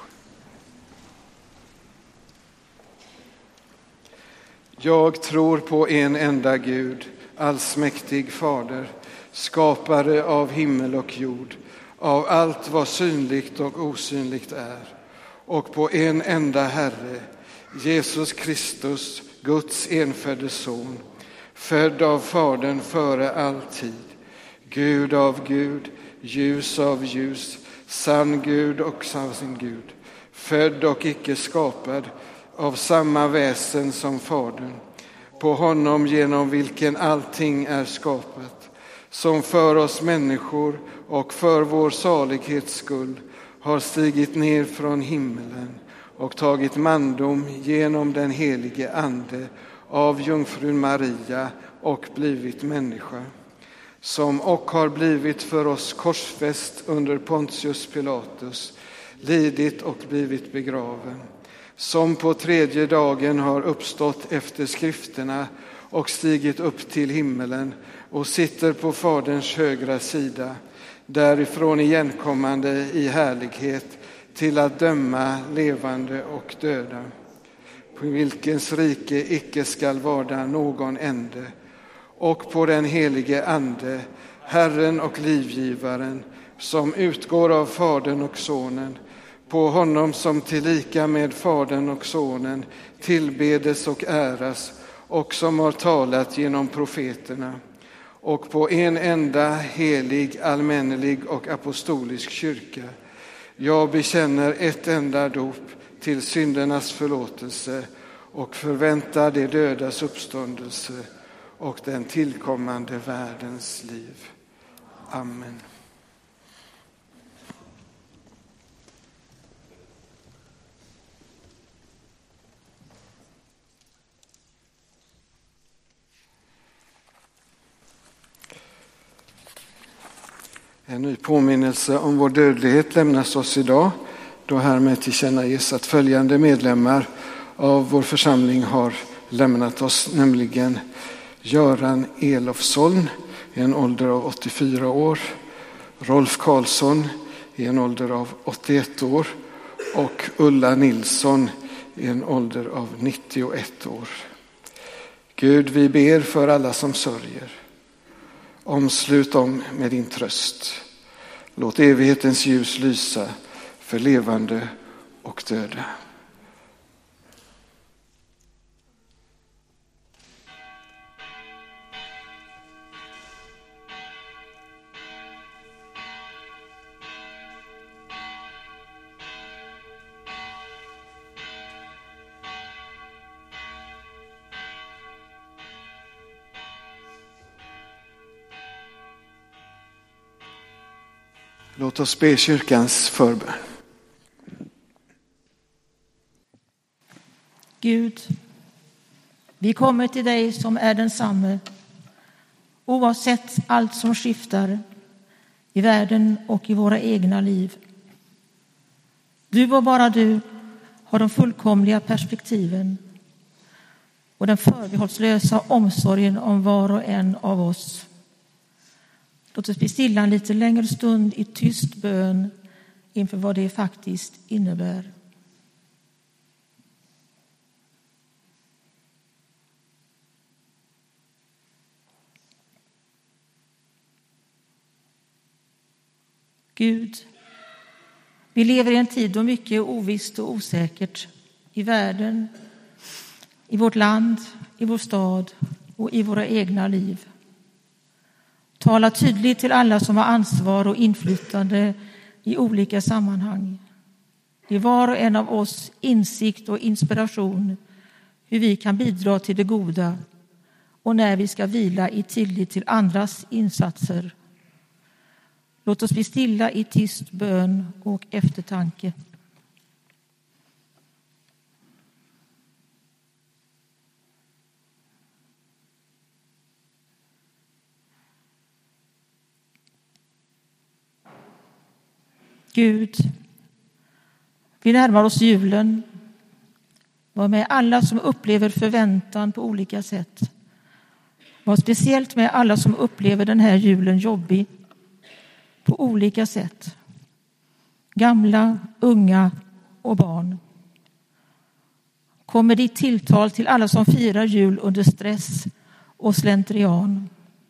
Jag tror på en enda Gud, allsmäktig Fader, skapare av himmel och jord, av allt vad synligt och osynligt är, och på en enda Herre, Jesus Kristus, Guds enfödde son, född av Fadern före all tid, Gud av Gud, ljus av ljus, sann Gud och sann Gud, född och icke skapad, av samma väsen som Fadern, på honom genom vilken allting är skapat, som för oss människor och för vår salighets skull har stigit ner från himmelen och tagit mandom genom den helige Ande av jungfrun Maria och blivit människa, som och har blivit för oss korsfäst under Pontius Pilatus, lidit och blivit begraven, som på 3:e dagen har uppstått efter skrifterna och stigit upp till himmelen och sitter på Faderns högra sida, därifrån igenkommande i härlighet till att döma levande och döda, på vilkens rike icke skall vara någon ände, och på den helige Ande, Herren och livgivaren, som utgår av Fadern och Sonen, på honom som tillika med Fadern och Sonen tillbedes och äras, och som har talat genom profeterna, och på en enda helig, allmännelig och apostolisk kyrka. Jag bekänner ett enda dop till syndernas förlåtelse och förväntar de dödas uppståndelse och den tillkommande världens liv. Amen. En ny påminnelse om vår dödlighet lämnas oss idag, då härmed tillkännages att följande medlemmar av vår församling har lämnat oss, nämligen Göran Elofsson i en ålder av 84 år, Rolf Karlsson i en ålder av 81 år och Ulla Nilsson i en ålder av 91 år. Gud, vi ber för alla som sörjer. Omslut dem med din tröst. Låt evighetens ljus lysa för levande och döda. Låt oss be kyrkans förbön. Gud, vi kommer till dig som är densamme, oavsett allt som skiftar i världen och i våra egna liv. Du och bara du har de fullkomliga perspektiven och den förbehållslösa omsorgen om var och en av oss. Låt oss bli stilla en lite längre stund i tyst bön inför vad det faktiskt innebär. Gud, vi lever i en tid då mycket är ovisst och osäkert i världen, i vårt land, i vår stad och i våra egna liv. Tala tydligt till alla som har ansvar och inflytande i olika sammanhang. Ge var och en av oss insikt och inspiration hur vi kan bidra till det goda och när vi ska vila i tillit till andras insatser. Låt oss bli stilla i tyst bön och eftertanke. Gud, vi närmar oss julen. Var med alla som upplever förväntan på olika sätt. Var speciellt med alla som upplever den här julen jobbig på olika sätt. Gamla, unga och barn. Kommer ditt tilltal till alla som firar jul under stress och slentrian.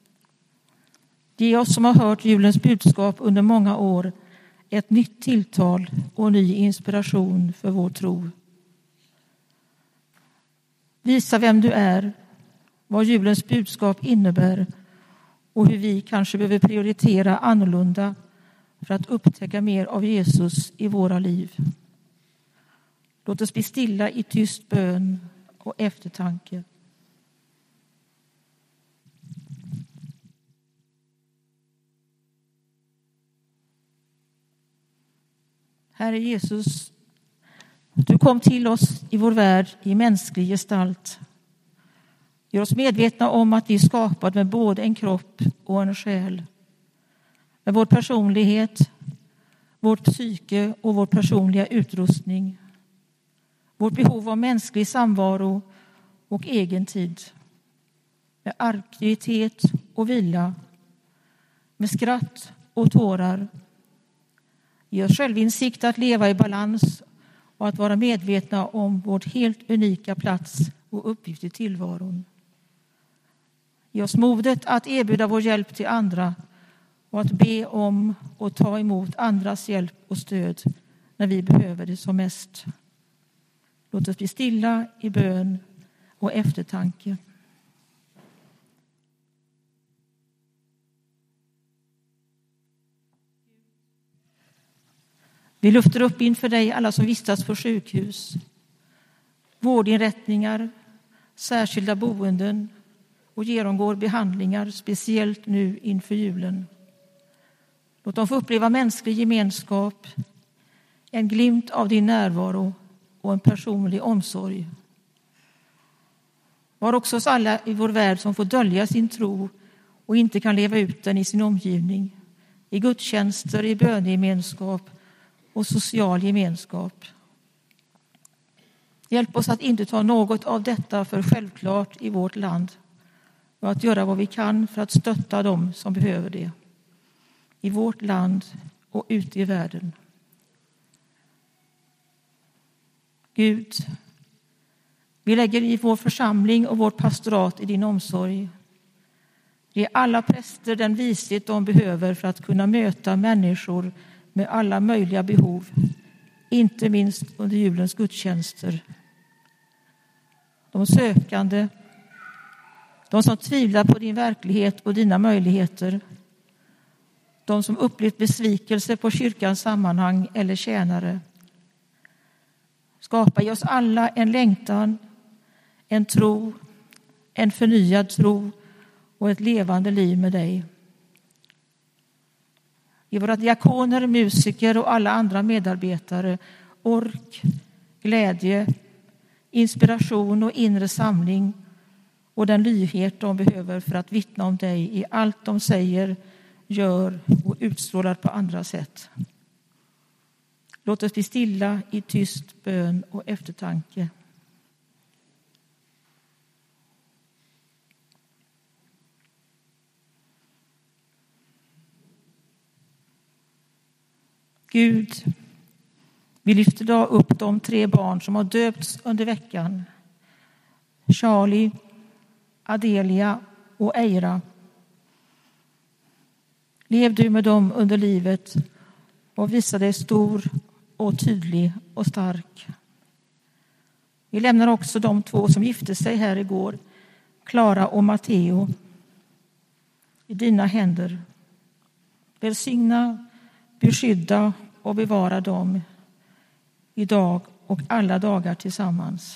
Ge oss som har hört julens budskap under många år ett nytt tilltal och ny inspiration för vår tro. Visa vem du är, vad julens budskap innebär och hur vi kanske behöver prioritera annorlunda för att upptäcka mer av Jesus i våra liv. Låt oss bli stilla i tyst bön och eftertanke. Herre Jesus, du kom till oss i vår värld i mänsklig gestalt. Gör oss medvetna om att vi är skapade med både en kropp och en själ. Med vår personlighet, vårt psyke och vår personliga utrustning. Vårt behov av mänsklig samvaro och egen tid. Med aktivitet och vila. Med skratt och tårar. Ge oss självinsikt att leva i balans och att vara medvetna om vårt helt unika plats och uppgift i tillvaron. Ge oss modet att erbjuda vår hjälp till andra och att be om och ta emot andras hjälp och stöd när vi behöver det som mest. Låt oss bli stilla i bön och eftertanke. Vi lyfter upp inför dig alla som vistas på sjukhus, vårdinrättningar, särskilda boenden och genomgår behandlingar, speciellt nu inför julen. Låt dem få uppleva mänsklig gemenskap, en glimt av din närvaro och en personlig omsorg. Var också oss alla i vår värld som får dölja sin tro och inte kan leva ut den i sin omgivning. i gudstjänster, i bönegemenskap och social gemenskap. Hjälp oss att inte ta något av detta för självklart i vårt land och att göra vad vi kan för att stötta dem som behöver det i vårt land och ute i världen. Gud, vi lägger i vår församling och vårt pastorat i din omsorg. Ge alla präster den vishet de behöver för att kunna möta människor med alla möjliga behov, inte minst under julens gudstjänster. De sökande, de som tvivlar på din verklighet och dina möjligheter, de som upplevt besvikelse på kyrkans sammanhang eller tjänare. Skapa i oss alla en längtan, en tro, en förnyad tro och ett levande liv med dig. Ge våra diakoner, musiker och alla andra medarbetare ork, glädje, inspiration och inre samling och den lyhörd de behöver för att vittna om dig i allt de säger, gör och utstrålar på andra sätt. Låt oss bli stilla i tyst bön och eftertanke. Gud, vi lyfter idag upp de 3 barn som har döpts under veckan. Charlie, Adelia och Eira. Lev du med dem under livet och visa dig stor och tydlig och stark. Vi lämnar också de 2 som gifte sig här igår, Klara och Matteo, i dina händer. Välsigna, beskydda och bevara dem idag och alla dagar tillsammans.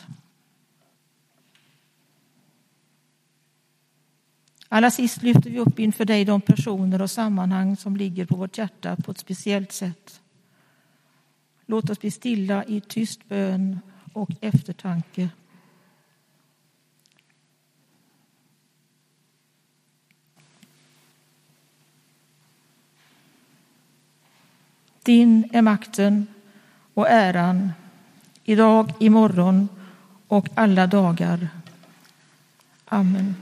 Allra sist lyfter vi upp inför dig de personer och sammanhang som ligger på vårt hjärta på ett speciellt sätt. Låt oss bli stilla i tyst bön och eftertanke. Din är makten och äran idag, imorgon och alla dagar. Amen.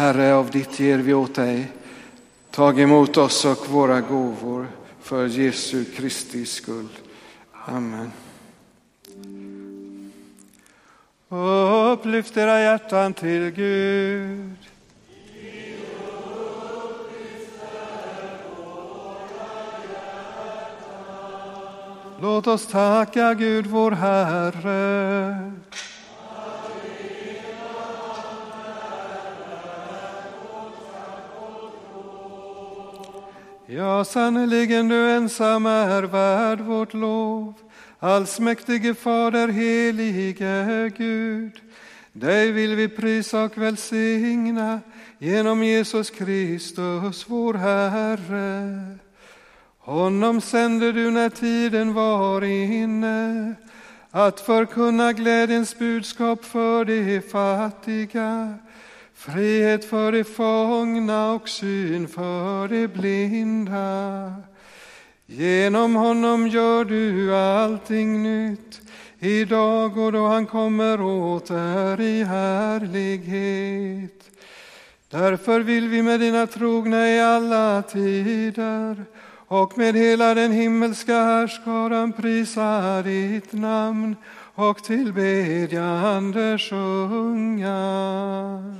Herre, av ditt ger vi åt dig. Tag emot oss och våra gåvor för Jesu Kristi skull. Amen. Upplyft era hjärtan till Gud. Låt oss tacka Gud vår Herre. Ja, sannoliken du ensam är värd vårt lov. Allsmäktige Fader, helige Gud. Dig vill vi prisa och välsigna genom Jesus Kristus, vår Herre. Honom sände du när tiden var inne, att förkunna glädjens budskap för de fattiga, frihet för de fångna och syn för de blinda. Genom honom gör du allting nytt, idag och då han kommer åter i härlighet. Därför vill vi med dina trogna i alla tider och med hela den himmelska härskaran prisa ditt namn och tillbedjande sjunga.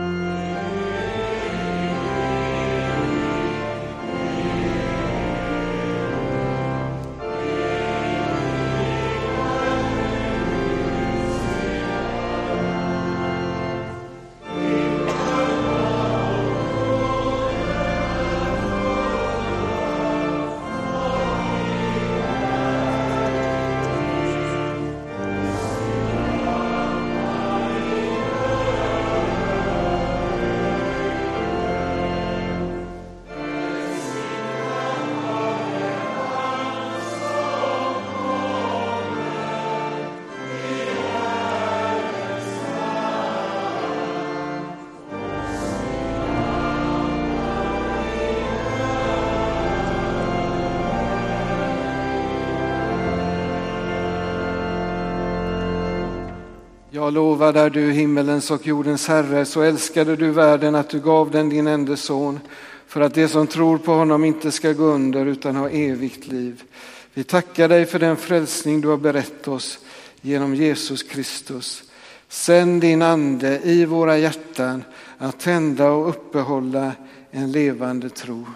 Jag lovar är du himmelens och jordens Herre, så älskade du världen att du gav den din enda son, för att det som tror på honom inte ska gå under utan ha evigt liv. Vi tackar dig för den frälsning du har berett oss genom Jesus Kristus. Sänd din ande i våra hjärtan att tända och uppehålla en levande tro.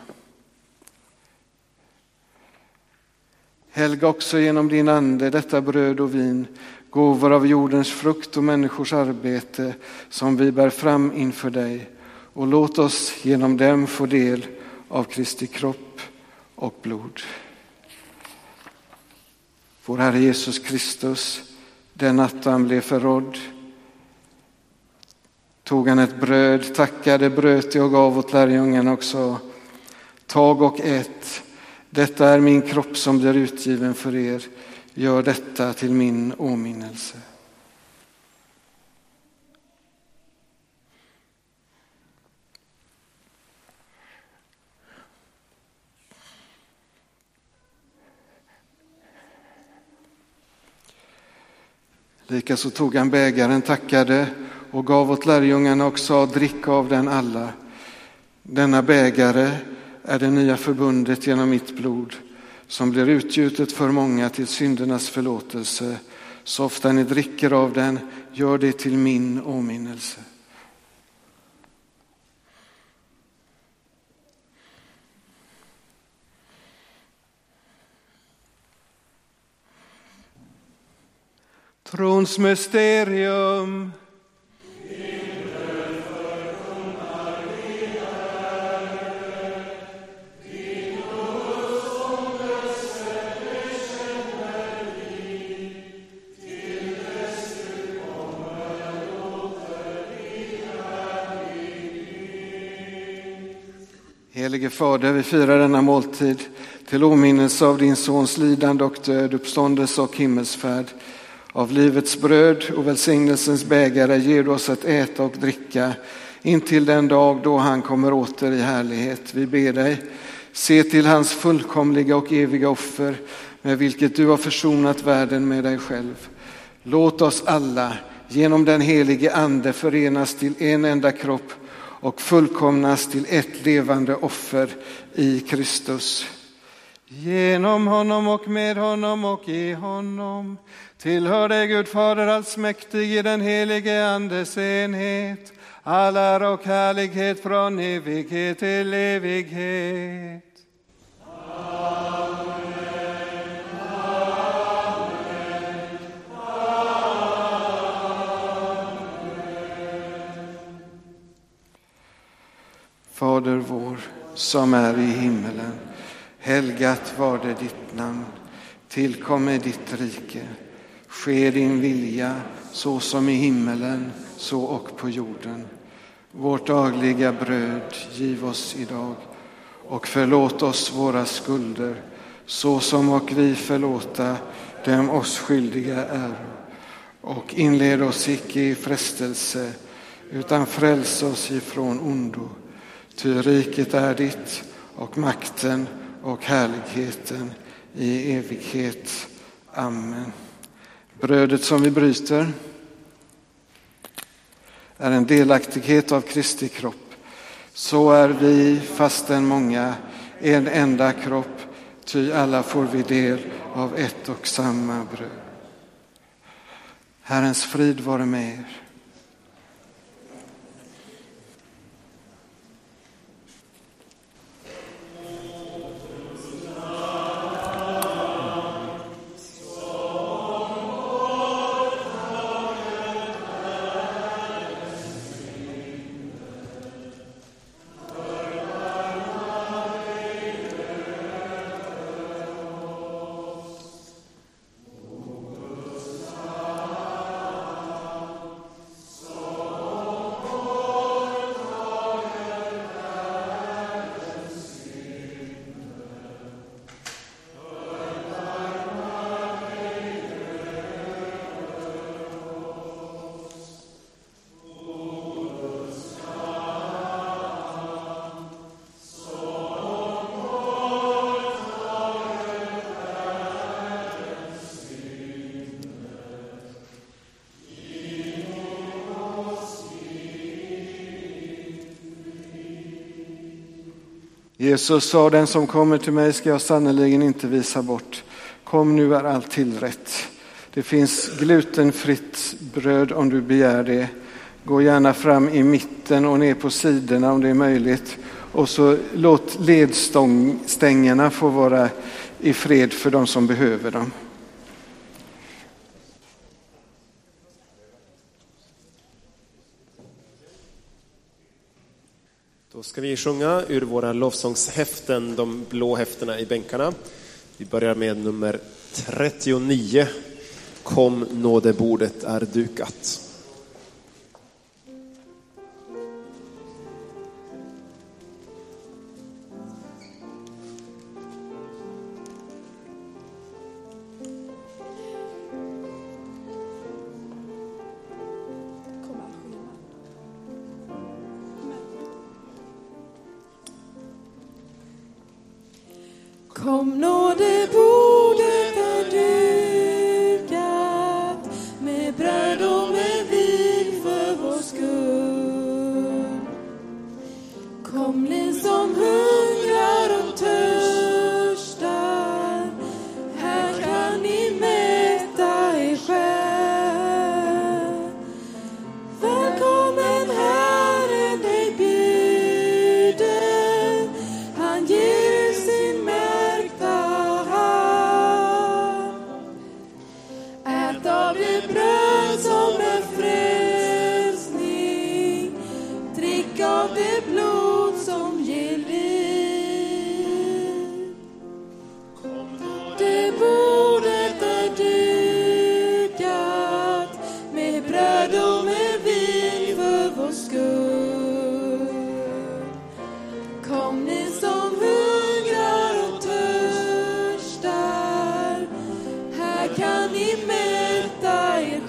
Helga också genom din ande detta bröd och vin, gåvor av jordens frukt och människors arbete som vi bär fram inför dig, och låt oss genom dem få del av Kristi kropp och blod. Vår Herre Jesus Kristus, den natt han blev förrådd, tog han ett bröd, tackade, bröt det och gav åt lärjungarna och sa: tag och ät, detta är min kropp som blir utgiven för er. Gör detta till min åminnelse. Likaså tog han bägaren, tackade och gav åt lärjungarna och sa: drick av den alla. Denna bägare är det nya förbundet genom mitt blod, som blir utgjutet för många till syndernas förlåtelse. Så ofta ni dricker av den, gör det till min åminnelse. Trons mysterium. Helige Fader, vi firar denna måltid till åminnelse av din sons lidande och död, uppståndelse och himmelsfärd. Av livets bröd och välsignelsens bägare ger du oss att äta och dricka intill den dag då han kommer åter i härlighet. Vi ber dig, se till hans fullkomliga och eviga offer med vilket du har försonat världen med dig själv. Låt oss alla genom den helige ande förenas till en enda kropp och fullkomnas till ett levande offer i Kristus. Genom honom och med honom och i honom tillhör dig Gud Fader allsmäktig i den helige Andes enhet, all ära och härlighet från evighet till evighet. Fader vår som är i himmelen, helgat var det ditt namn. Tillkommer ditt rike. Ske din vilja så som i himmelen, så och på jorden. Vårt dagliga bröd giv oss idag och förlåt oss våra skulder så som och vi förlåta dem oss skyldiga är. Och inled oss icke i frestelse utan fräls oss ifrån ondo. Ty riket är ditt och makten och härligheten i evighet. Amen. Brödet som vi bryter är en delaktighet av Kristi kropp. Så är vi, fastän många, en enda kropp, ty alla får vi del av ett och samma bröd. Herrens frid vare med er. Jesus sa, den som kommer till mig ska jag sannoliken inte visa bort. Kom, nu är allt tillrätt. Det finns glutenfritt bröd om du begär det. Gå gärna fram i mitten och ner på sidorna om det är möjligt. Och så låt ledstängerna få vara i fred för de som behöver dem. Då ska vi sjunga ur våra lovsångshäften, de blå häftena i bänkarna. Vi börjar med nummer 39. Kom, nådebordet är dukat. Kom, nådebordet är dukat med bröd och med vin för vår skull. Kom, ni som hungrar och törstar, här kan ni mätta er själ. Välkommen Herren dig bjuder, han ger sin märkta hand. Ät av det bröd som är frälsning, drick av det blod som ger liv. Det bordet är dukat med bröd och med vin för vår skull. Kom, ni som hungrar och törstar, här kan ni mätta er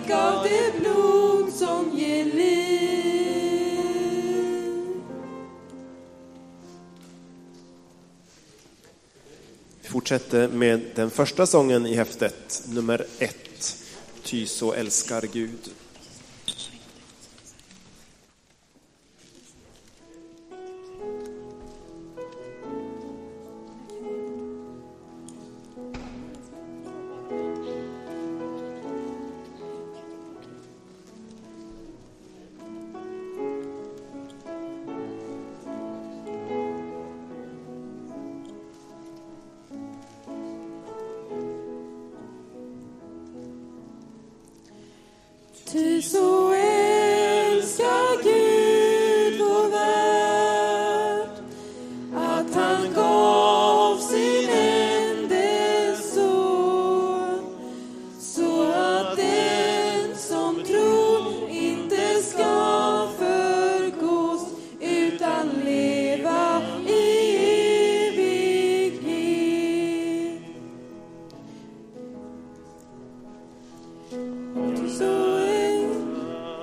Drick av det blod som ger liv. Vi fortsätter med den första sången i häftet, nummer 1. Ty så älskar Gud. Ty så älskar Gud vår värld, att han gav sin enda son, så att den som tror inte ska förgås, utan leva i evighet. Ty så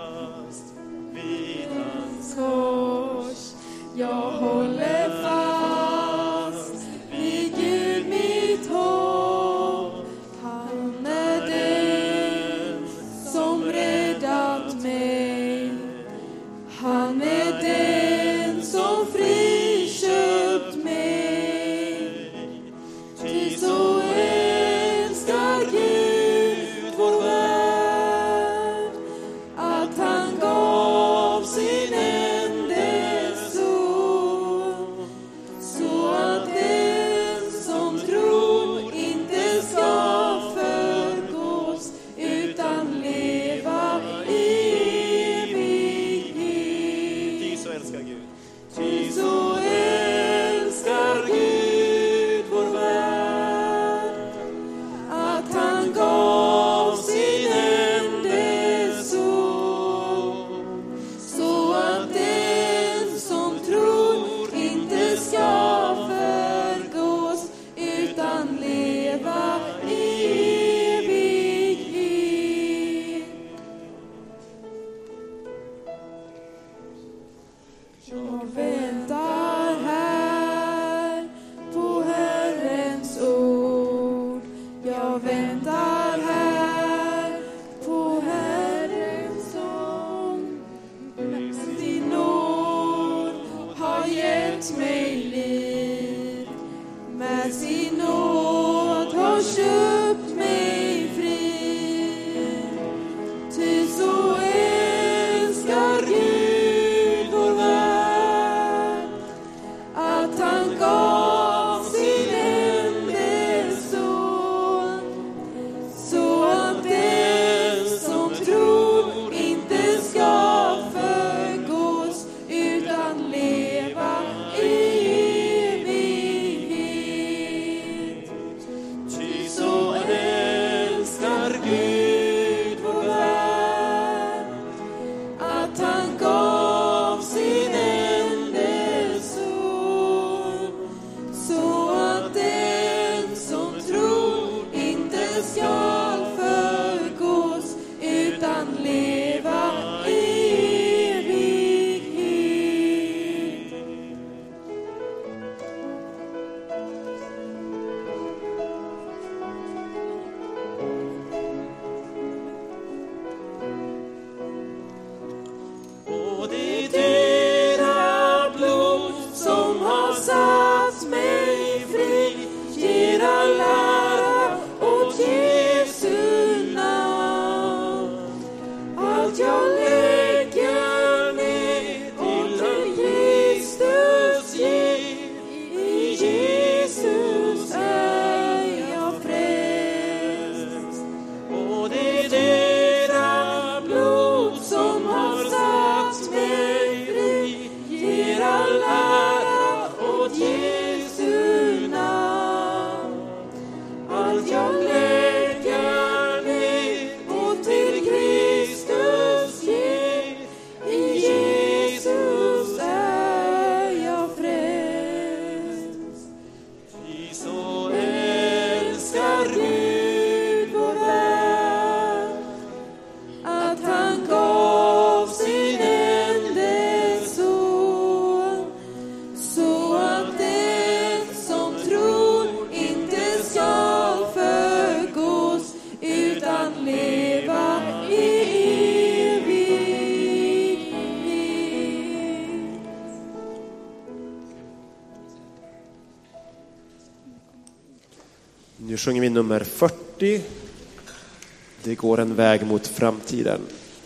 sjunger vi nummer 40. Det går en väg mot framtiden.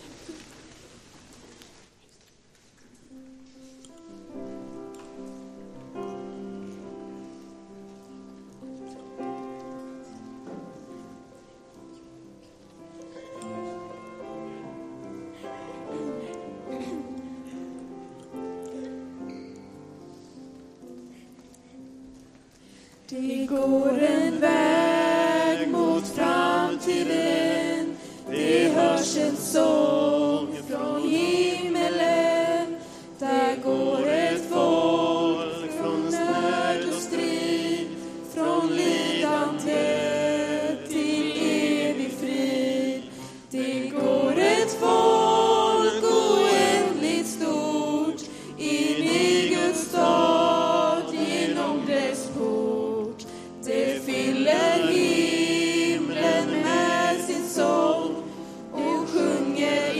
Det går en väg mot framtiden. Det hörs en sång från himmelen. Där går ett folk från nöd och strid, från lidande till evig frid. Det går ett folk oändligt stort in i Guds stad genom dess port. Det fyller himlen med sin sång och sjunger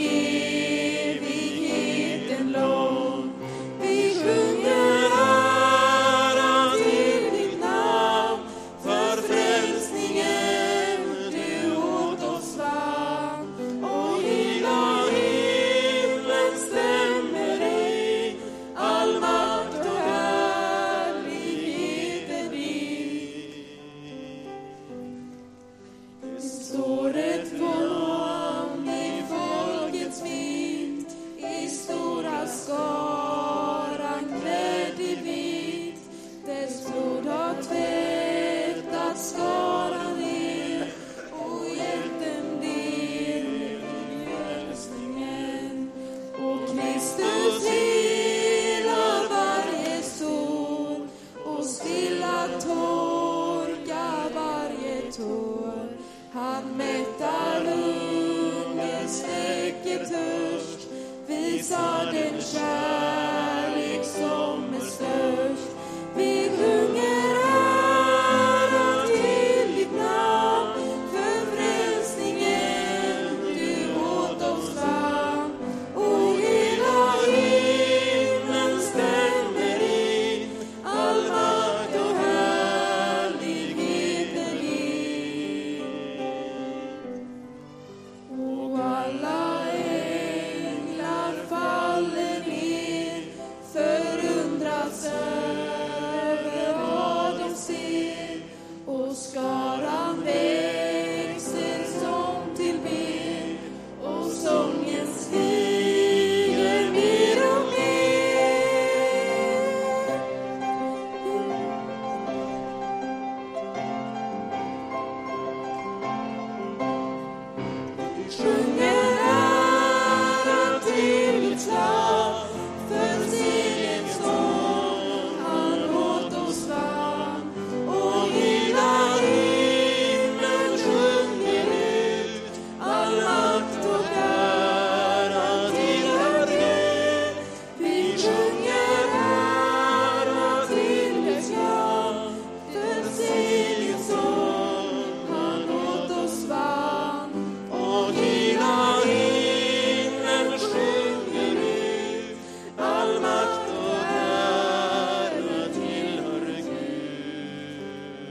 evigheten lång. Vi sjunger ära till ditt namn, för frälsningen du åt oss vann. Och hela himlen stämmer in, all makt och härligheten din. Det står ett moln i folkets vind, i stora skaran klädd i vitt. Dess blod har tvättat skaran ner och gett dem del i frälsningen. Och Kristus helar varje sår och stilla torkar varje tår. Han mättar hunger, släcker törst, visar den kärlek som är störst. Vi sjunger ära till ditt namn, för frälsningen du åt oss vann. Och hela himlen stämmer in, all makt och härligheten din. Och alla änglar faller ner, förundras över vad de ser. Och skaran växer som till ben, och sången stiger mer och mer. Vi sjunger ära till ditt namn, för segerns sång han åt oss vann. Och hela himlen sjunger ut, all makt och ära tillhör dig. Vi sjunger ära till dess namn, för segerns sång han åt oss vann. Och hela himlen sjunger ut, all makt och ära tillhör Gud.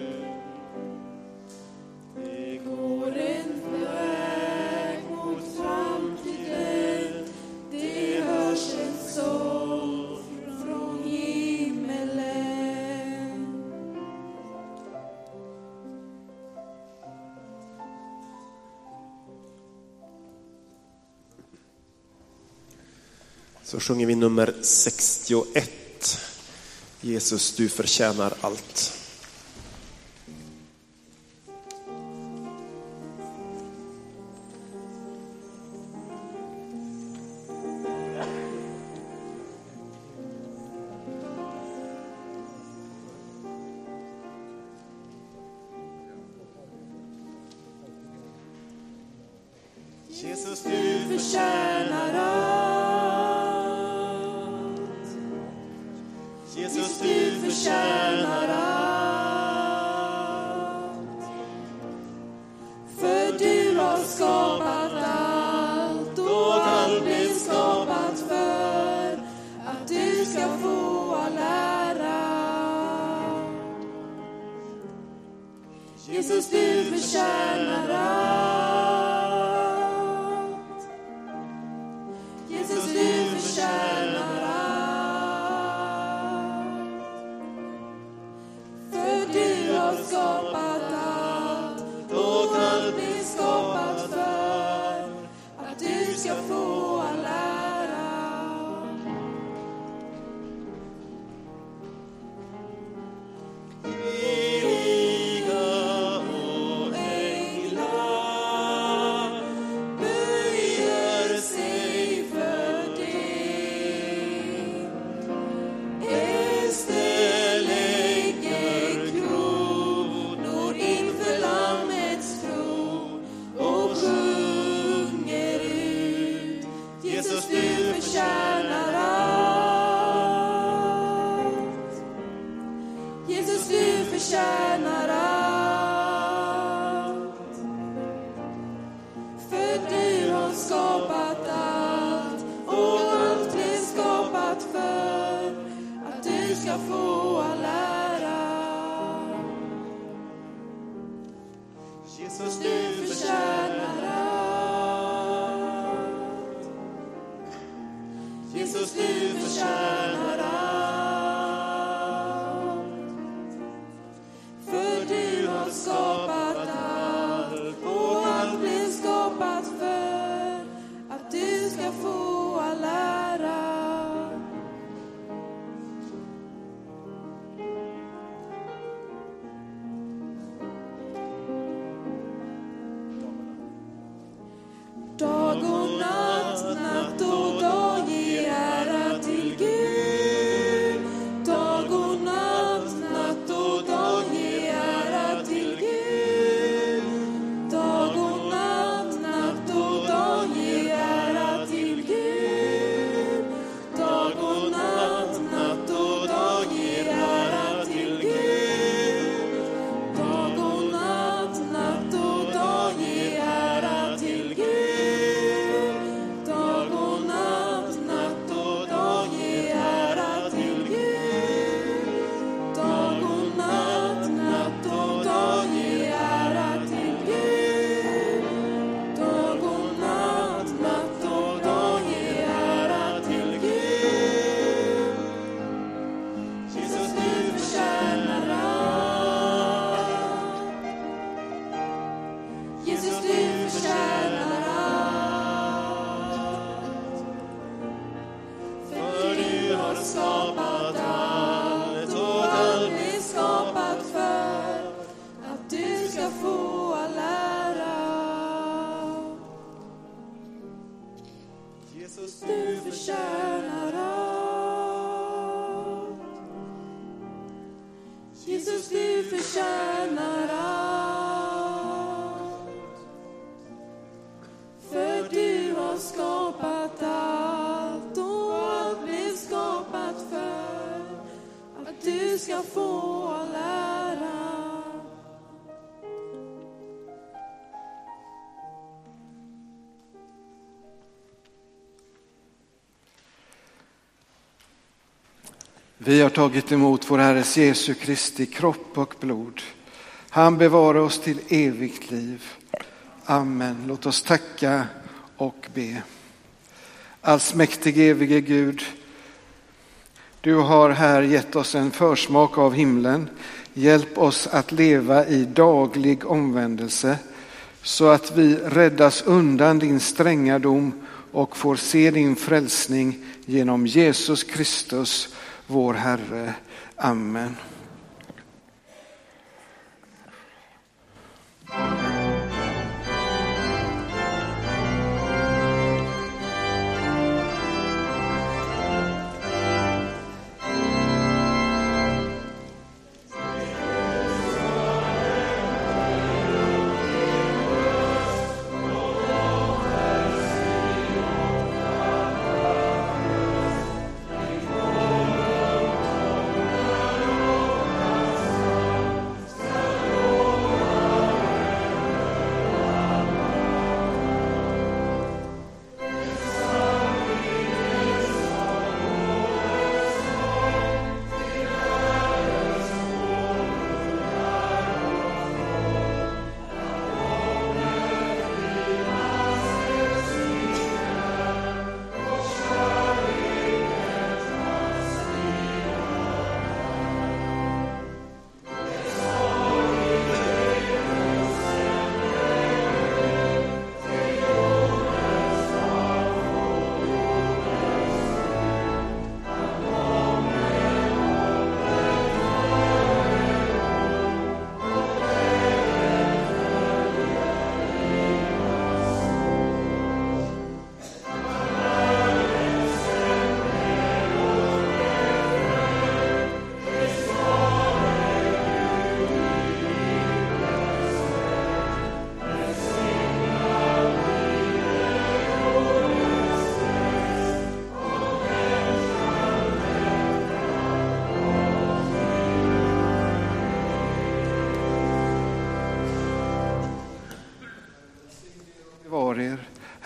Det går en väg mot framtiden, det hörs en sång från himmelen. Så sjunger vi nummer 61. Jesus, du förtjänar allt. Jesus, du förtjänar allt. Jesus, du förtjänar allt. För du har skapat allt, och allt blev skapat för att du ska få all ära. Jesus, du förtjänar allt. Jesus, du förtjänar allt. För du har skapat allt, och allt blir skapat för att du ska få all ära. Förtjänar allt. För du har skapat allt, och allt är skapat för att du ska få all ära. Jesus, du förtjänar allt. Jesus, du förtjänar allt. Skapat allt, och allt blir skapat för att du ska få all ära. Dag och natt, natt och dag, ge ära till Gud. Dag och natt, natt och dag, ge ära till Gud. Dag och natt, natt och dag, ge ära till Gud. Dag och natt, natt och dag, ge ära till Gud. Dag och natt, natt och dag, ge ära till Gud. Dag och natt, natt och dag, ge ära till Gud. Dag och natt, natt och dag, ge ära till Gud. Dag och natt, natt och dag, ge ära till Gud. Jesus, du förtjänar allt. Jesus, du förtjänar allt. För du har skapat allt, och allt är skapat för att du ska få all ära. Jesus, du förtjänar allt. Jesus, du förtjänar allt. För du har skapat allt, och allt blir skapat för att du ska få all ära. Vi har tagit emot vår Herres Jesu Kristi kropp och blod. Han bevarar oss till evigt liv. Amen. Låt oss tacka och be. Allsmäktige evige Gud, du har här gett oss en försmak av himlen. Hjälp oss att leva i daglig omvändelse, så att vi räddas undan din stränga dom och får se din frälsning genom Jesus Kristus, vår Herre. Amen.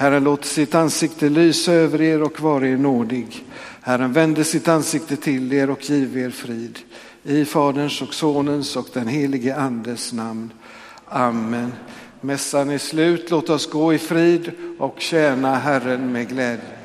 Herren låter sitt ansikte lysa över er och vara er nådig. Herren vänder sitt ansikte till er och giver er frid. I Faderns och Sonens och den helige Andes namn. Amen. Mässan är slut. Låt oss gå i frid och tjäna Herren med glädje.